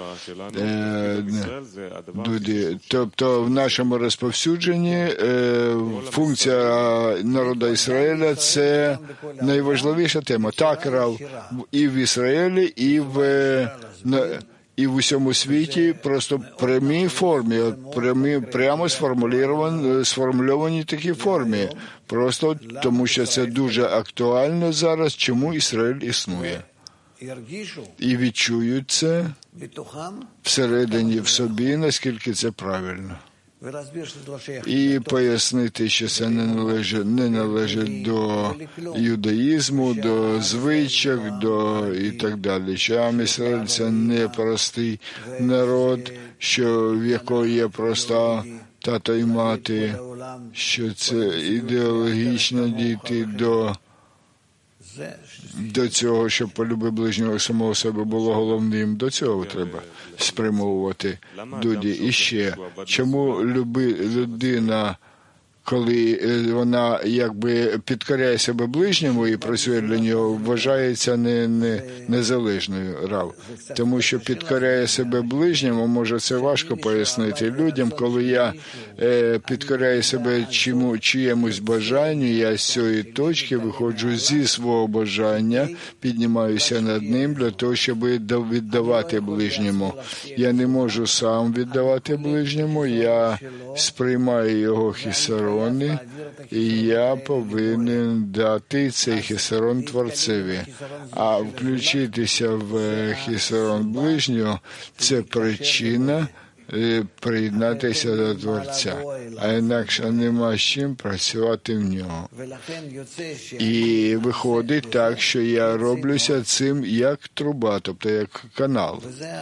Тобто в нашому розповсюдженні функція народу Ізраїля – це найважливіша тема. Так, Рав, і в Ізраїлі, і в усьому світі просто прямій формі, прямо сформульовані такі формі. Просто тому, що це дуже актуально зараз, чому Ізраїль існує. І відчують це всередині в собі, наскільки це правильно. і пояснити, що це не належить до юдаїзму, до звичок, і так далі. Що Ам Ісраїль – це не простий народ, в якого є проста тато і мати, що це ідеологічно дійти до цього, щоб полюби ближнього самого себе було головним. До цього треба спрямовувати Дуді. І ще, чому людина, коли вона якби підкоряє себе ближньому і працює для нього, вважається незалежною, Рав. Тому що підкоряє себе ближньому, може це важко пояснити людям, коли я підкоряю себе чиємусь бажанню, я з цієї точки виходжу зі свого бажання, піднімаюся над ним для того, щоб віддавати ближньому. Я не можу сам віддавати ближньому, я сприймаю його хісарон, і я повинен дати цей хісарон Творцеві. А включитися в хісарон ближнього – це причина приєднатися до Творця, а інакше нема з чим працювати в нього. І виходить так, що я роблюся цим як труба, тобто як канал.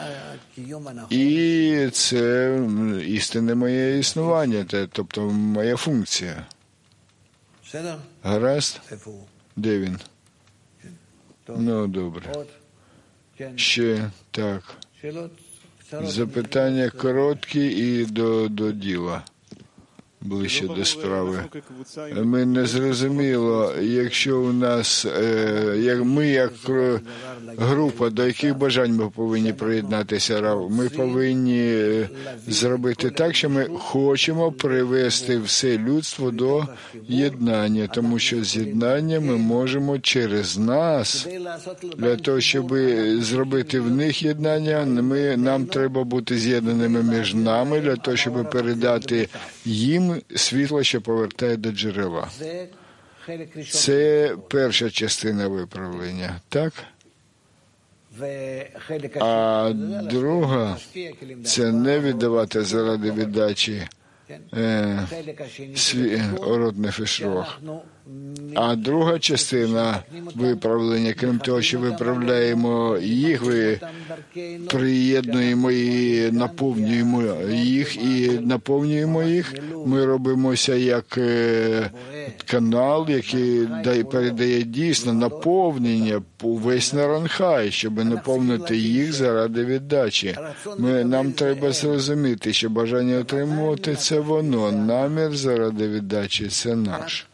І це істинне моє існування, тобто моя функція. Гаразд? Де він? Ну, добре. Ще так. Запитання короткі і до діла, ближче до справи. Ми не зрозуміло, якщо у нас, ми як група, до яких бажань ми повинні приєднатися, Рав? Ми повинні зробити так, що ми хочемо привести все людство до єднання, тому що з'єднання ми можемо через нас, для того, щоб зробити в них єднання, нам треба бути з'єднаними між нами, для того, щоб передати їм світло, що повертає до джерела. Це перша частина виправлення, так? А друга – це не віддавати заради віддачі ород нефеш руах. А друга частина виправлення, крім того, що виправляємо їх, приєднуємо і наповнюємо їх, ми робимося як канал, який передає дійсно наповнення увесь Наранхай, щоб наповнити їх заради віддачі. Нам треба зрозуміти, що бажання отримувати – це воно, намір заради віддачі – це наш.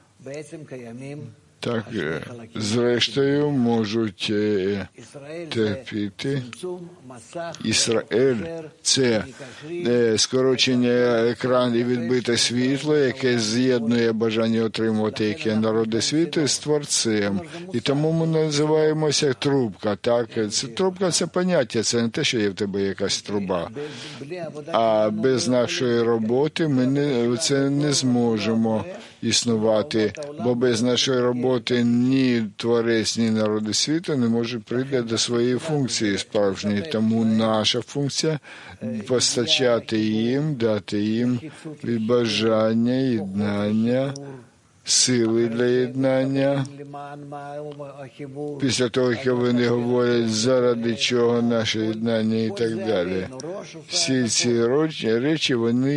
Так, зрештою, можуть терпіти. Ісраїль – це скорочення екрану і відбите світло, яке з'єднує бажання отримувати, яке народи світу, з Творцем. І тому ми називаємося трубка. Так? Трубка – це поняття, це не те, що є в тебе якась труба. А без нашої роботи ми це не зможемо існувати, бо без нашої роботи ні Творець, ні народи світу не може прийти до своєї функції справжньої. Тому наша функція – постачати їм, дати їм бажання, єднання, сили для єднання. Після того, як вони говорять, заради чого наше єднання і так далі. Всі ці речі,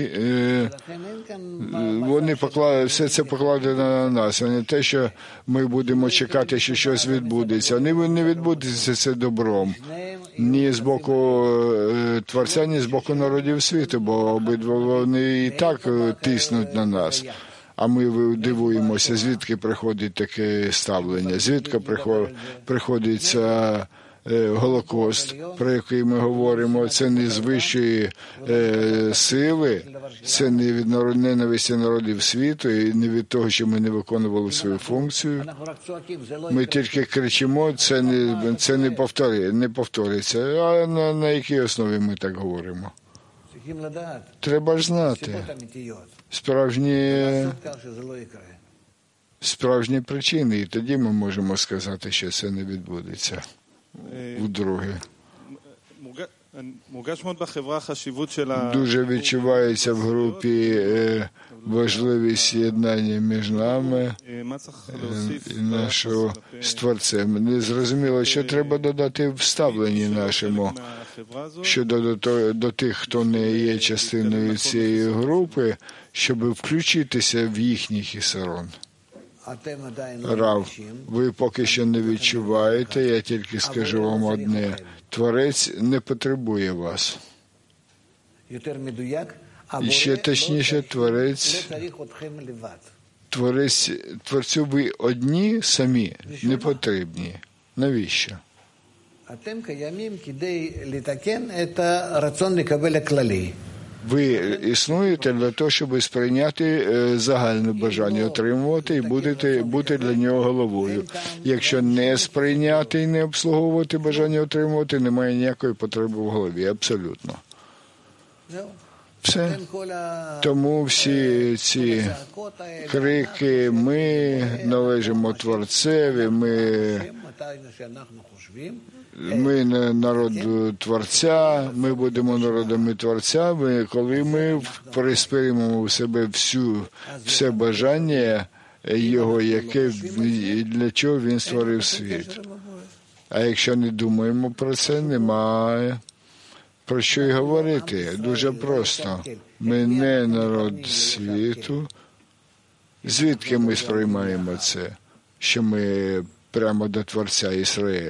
вони все це покладено на нас, а не те, що ми будемо чекати, що щось відбудеться. Вони не відбудеться це добром. Ні з боку Творця, ні з боку народів світу, бо обидва вони і так тиснуть на нас. А ми дивуємося, звідки приходить таке ставлення, звідки приходить Голокост, про який ми говоримо. Це не з вищої сили, це не від ненависті народів світу і не від того, що ми не виконували свою функцію. Ми тільки кричимо, це не повториться. А на якій основі ми так говоримо? Треба ж знати справжні причини, і тоді ми можемо сказати, що це не відбудеться. Вдруге. Дуже відчувається в групі важливість єднання між нами і нашого з Творцем. Не зрозуміло, що треба додати в ставленні нашому щодо до тих, хто не є частиною цієї групи, щоб включитися в їхній хісарон. Рав, ви поки що не відчуваєте, я тільки скажу вам одне. Творець не потребує вас. І ще точніше, Творцю ви одні самі не потрібні. Навіщо? Ви існуєте для того, щоб сприйняти загальне бажання отримувати і бути для нього головою. Якщо не сприйняти і не обслуговувати бажання отримувати, немає ніякої потреби в голові. Абсолютно. Все. Тому всі ці крики, ми належимо Творцеві, ми народ Творця, ми будемо народами Творця, коли ми присприймемо в себе все бажання Його, яке для чого Він створив світ. А якщо не думаємо про це, немає про що й говорити. Дуже просто. Ми не народ світу. Звідки ми сприймаємо це? Що ми прямо до Творця Ізраїль.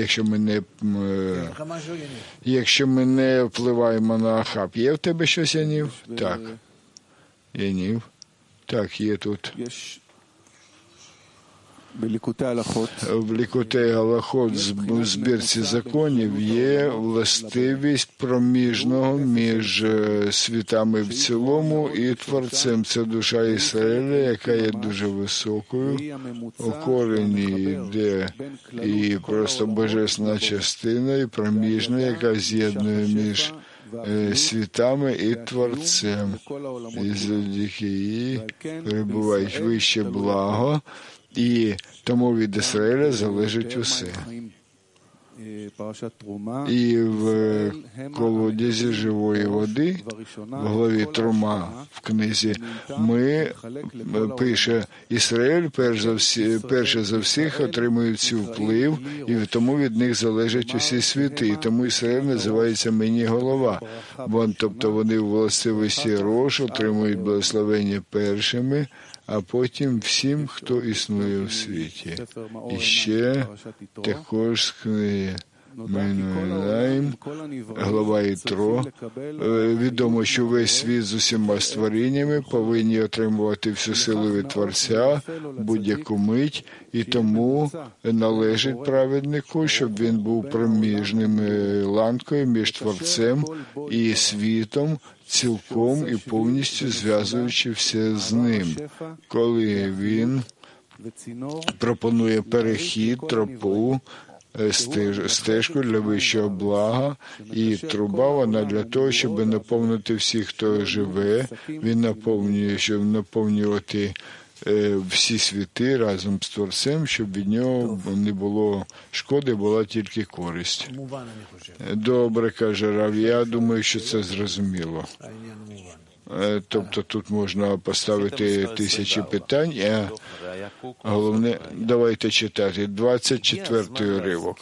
Якщо ми не впливаємо на Ахав. Є в тебе щось, Янів? Так. Янів? Так, є тут. В Лікутей Галахот, в збірці законів, є властивість проміжного між світами в цілому і Творцем. Це душа Ізраїля, яка є дуже високою, у корені йде і просто божественна частина, і проміжна, яка з'єднує між світами і Творцем. І завдяки їй перебувають вище благо, і тому від Ізраїля залежить усе. І в колодязі живої води, в главі Трума, в книзі, пише, Ізраїль перше за всіх отримує цю вплив, і тому від них залежать усі світи. І тому Ізраїль називається мені голова. Тобто вони в властивості Рош отримують благословення першими, а потім всім, хто існує в світі. І ще також з книги Менуелаїм, глава Ітро, відомо, що весь світ з усіма створіннями повинні отримувати всю силу від Творця будь-яку мить, і тому належить праведнику, щоб він був проміжним ланкою між Творцем і світом, цілком і повністю зв'язуючи все з ним. Коли він пропонує перехід, тропу, стежку для вищого блага, і труба, вона для того, щоб наповнити всіх, хто живе, він наповнює, щоб наповнювати всі світи разом з Творцем, щоб від нього не було шкоди, була тільки користь. Добре, каже Рав, я думаю, що це зрозуміло. Тобто тут можна поставити тисячі питань, а головне, давайте читати 24-й уривок.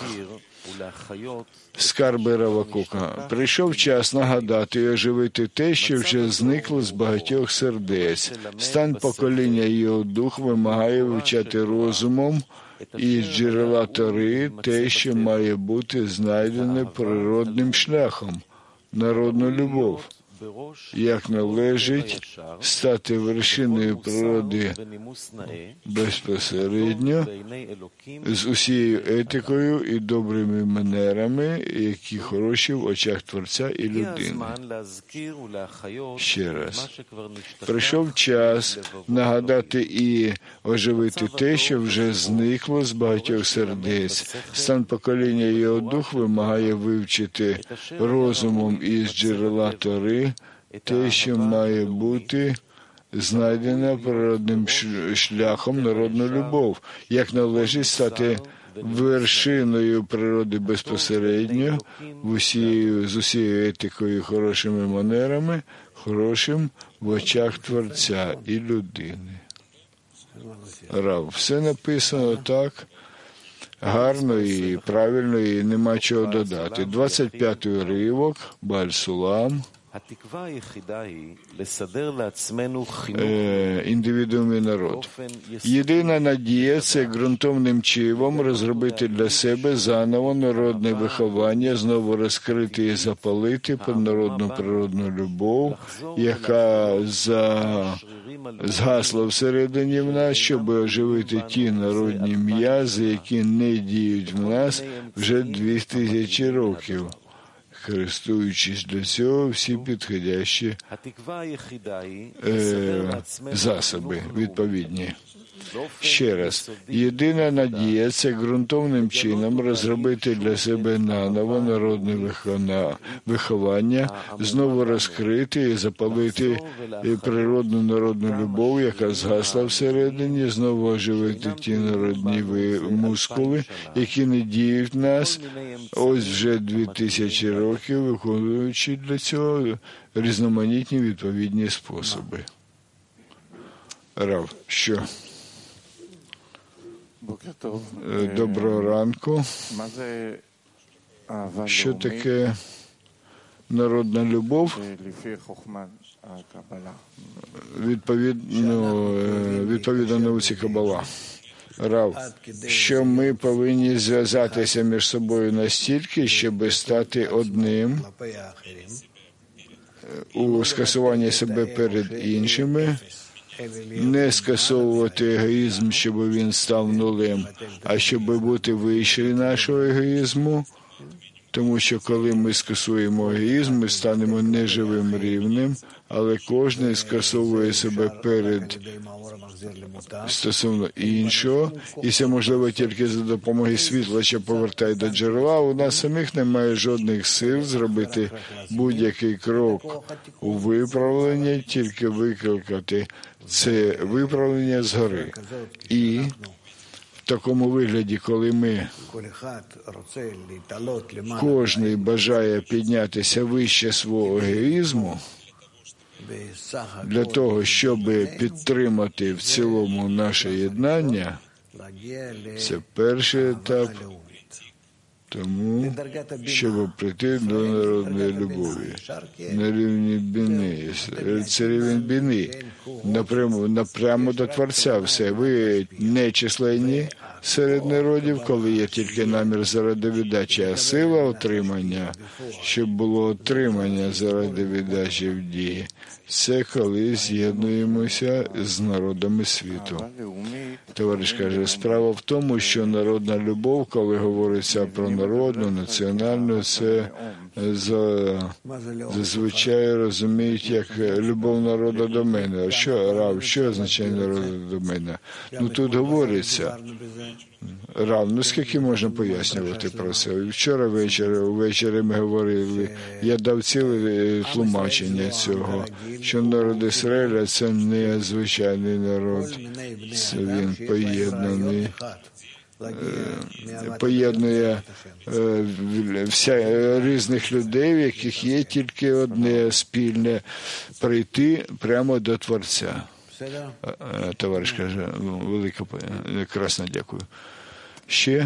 Скарби Равакука. Прийшов час нагадати і оживити те, що вже зникло з багатьох сердець. Стан покоління і його дух вимагає вивчати розумом із джерела Тори те, що має бути знайдене природним шляхом, народну любов. Як належить стати вершиною природи безпосередньо, з усією етикою і добрими манерами, які хороші в очах Творця і людини. Ще раз. Прийшов час нагадати і оживити те, що вже зникло з багатьох сердець. Стан покоління і його дух вимагає вивчити розумом із джерела Тори те, що має бути знайдено природним шляхом народну любов, як належить стати вершиною природи безпосередньо, з усією етикою, хорошими манерами, хорошим в очах Творця і людини. Рав, все написано так, гарно і правильно, і нема чого додати. 25-й уривок, Бааль Сулам, індивідуум і народ. Єдина надія – це ґрунтовним чином розробити для себе заново народне виховання, знову розкрити і запалити народну природну любов, яка згасла всередині в нас, щоб оживити ті народні м'язи, які не діють в нас вже 2000 років, користуючись для цього всі підходящі засоби відповідні. Ще раз, єдина надія – це ґрунтовним чином розробити для себе наново народне виховання, знову розкрити і запалити природну народну любов, яка згасла всередині, знову оживити ті народні мускули, які не діють в нас ось вже 2000 років, виконуючи для цього різноманітні відповідні способи. Рав, що? Доброго ранку. Що таке народна любов? Відповідно науці Кабала. Рав, що ми повинні зв'язатися між собою настільки, щоб стати одним у скасуванні себе перед іншими, не скасовувати егоїзм, щоб він став нулем, а щоб бути вище нашого егоїзму, тому що коли ми скасуємо егоїзм, ми станемо неживим рівнем, але кожен скасовує себе перед стосовно іншого, і це можливо тільки за допомогою світла, що повертає до джерела. У нас самих немає жодних сил зробити будь-який крок у виправленні, тільки викликати це виправлення згори. І в такому вигляді, коли ми кожен бажає піднятися вище свого егоїзму, для того, щоб підтримати в цілому наше єднання, це перший етап, тому, щоб прийти до народної любові. На рівні біни. Це рівень біни. Напрямо до Творця все. Ви не численні серед народів, коли є тільки намір заради віддачі, а сила отримання, щоб було отримання заради віддачі в дії. Це коли з'єднуємося з народами світу. Товариш каже, справа в тому, що народна любов, коли говориться про народну, національну, це зазвичай розуміють як любов народу до мене. А що, Рав, що означає народу до мене? Ну тут говориться, Рав, скільки можна пояснювати про це? Вчора ввечері ми говорили, я дав ціле тлумачення цього, що народ Ізраїля – це не звичайний народ, це він поєднаний, поєднує різних людей, в яких є тільки одне спільне – прийти прямо до Творця. Товариш каже, велика, красно дякую. Ще,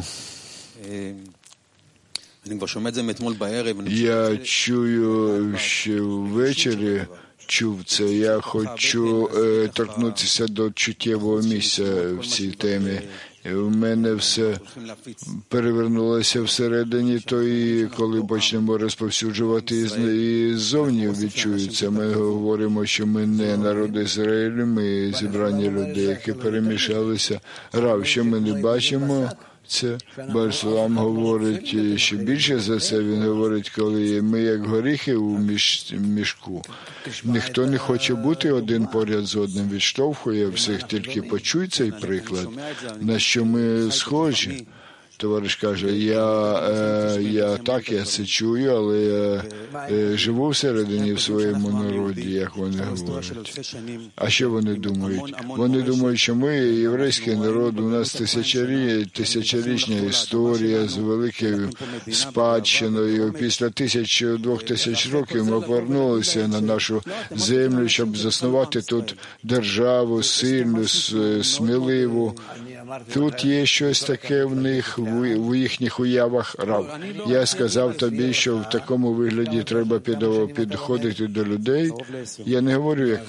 я чую, що ввечері чув це, я хочу торкнутися до чуттєвого місця в цій темі. У мене все перевернулося всередині, то і коли почнемо розповсюджувати, і ззовні відчується. Ми говоримо, що ми не народ Ізраїлю, ми зібрані люди, які перемішалися. Рав, що ми не бачимо, це Бааль Сулам говорить, що більше за це він говорить, коли ми як горіхи у мішку. Ніхто не хоче бути один поряд з одним, відштовхує всіх, тільки почуй цей приклад, на що ми схожі. Товариш каже, я це чую, але я живу всередині в своєму народі, як вони говорять. А що вони думають? Вони думають, що ми, єврейський народ, у нас тисячорічна історія з великою спадщиною. Після 1000-2000 років ми повернулися на нашу землю, щоб заснувати тут державу сильну, сміливу. Тут є щось таке в них, в їхніх уявах, Рав. Я сказав тобі, що в такому вигляді треба підходити до людей. Я не говорю, як...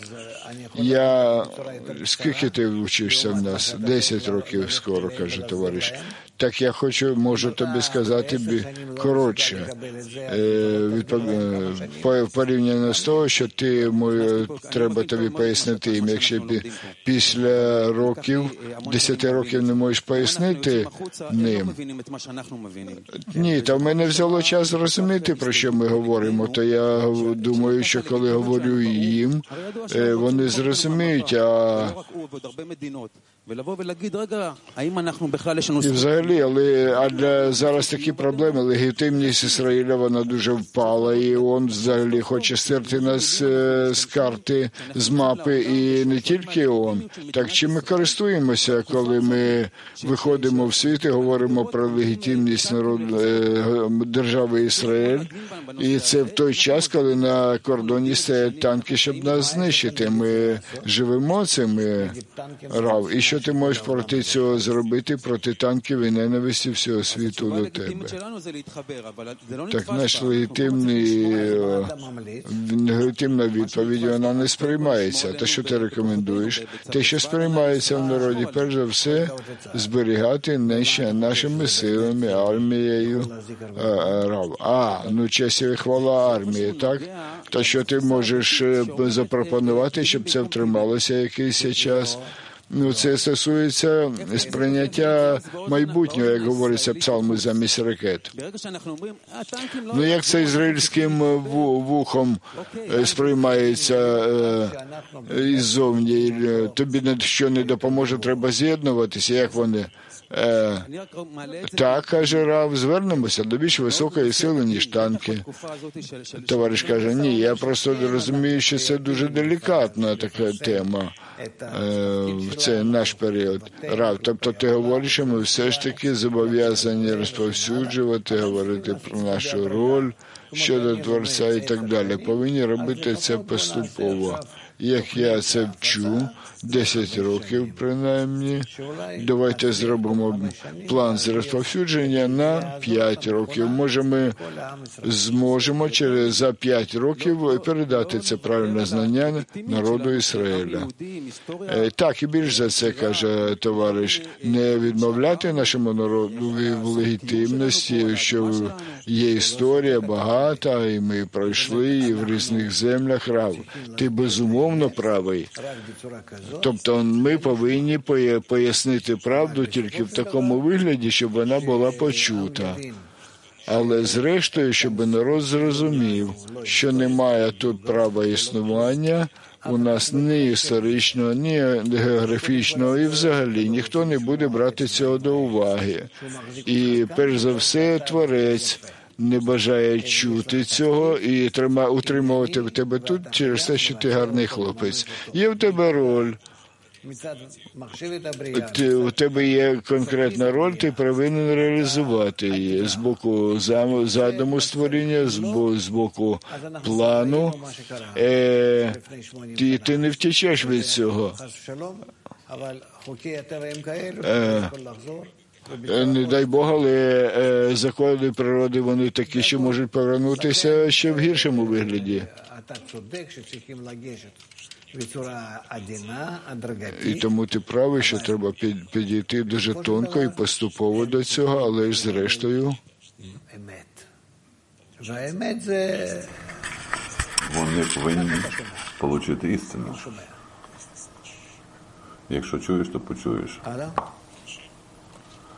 Скільки ти вчишся в нас? 10 років скоро, каже товариш. Так я можу тобі сказати коротше, порівняно з того, що треба тобі пояснити їм. Якщо після 10 років не можеш пояснити ним. Ні, та в мене взяло час зрозуміти, про що ми говоримо, то я думаю, що коли говорю їм, вони зрозуміють, і взагалі, але зараз такі проблеми, легітимність Ізраїля, вона дуже впала, і він взагалі хоче стерти нас з карти, з мапи, і не тільки він. Так чим ми користуємося, коли ми виходимо в світ і говоримо про легітимність держави Ізраїль, і це в той час, коли на кордоні стоять танки, щоб нас знищити. Ми живемо цим, Рав, і що ти можеш проти цього зробити, проти танків і ненависті всього світу до тебе? Так наш легітимна відповідь, вона не сприймається. Те, що ти рекомендуєш, те, що сприймається в народі, перш за все, зберігати нашими силами, армією, Рав. Честь і хвала армії, так? Та що ти можеш запропонувати, щоб це втрималося якийсь час? Це стосується сприйняття майбутнього, як говориться псалми замість ракет. Як це ізраїльським вухом сприймається іззовні? Тобі що не допоможе, треба з'єднуватися, як вони? Так, каже Рав, звернемося до більш високої сили, ніж танки. Товариш каже, ні, я просто розумію, що це дуже делікатна така тема. Це наш період. Рав, тобто ти говориш, що ми все ж таки зобов'язані розповсюджувати, говорити про нашу роль щодо Творця і так далі. Повинні робити це поступово. Як я це вчу, 10 років принаймні, давайте зробимо план з розповсюдження на 5 років. Може, ми зможемо за 5 років передати це правильне знання народу Ізраїля. Так, і більш за це, каже товариш, не відмовляти нашому народу в легітимності, що є історія багата, і ми пройшли і в різних землях. Рав, ти безумовно правий. Тобто ми повинні пояснити правду тільки в такому вигляді, щоб вона була почута. Але зрештою, щоб народ зрозумів, що немає тут права існування, у нас ні історичного, ні географічного, і взагалі ніхто не буде брати цього до уваги. І перш за все Творець не бажає чути цього і утримувати в тебе тут через те, що ти гарний хлопець. Є в тебе роль. У тебе є конкретна роль, ти повинен реалізувати її з боку задуму створіння, з боку плану. Ти не втечеш від цього. Не дай Бог, але закони природи, вони такі, що можуть повернутися ще в гіршому вигляді. І тому ти правий, що треба підійти дуже тонко і поступово до цього, але ж зрештою. Вони повинні отримати істину. Якщо чуєш, то почуєш.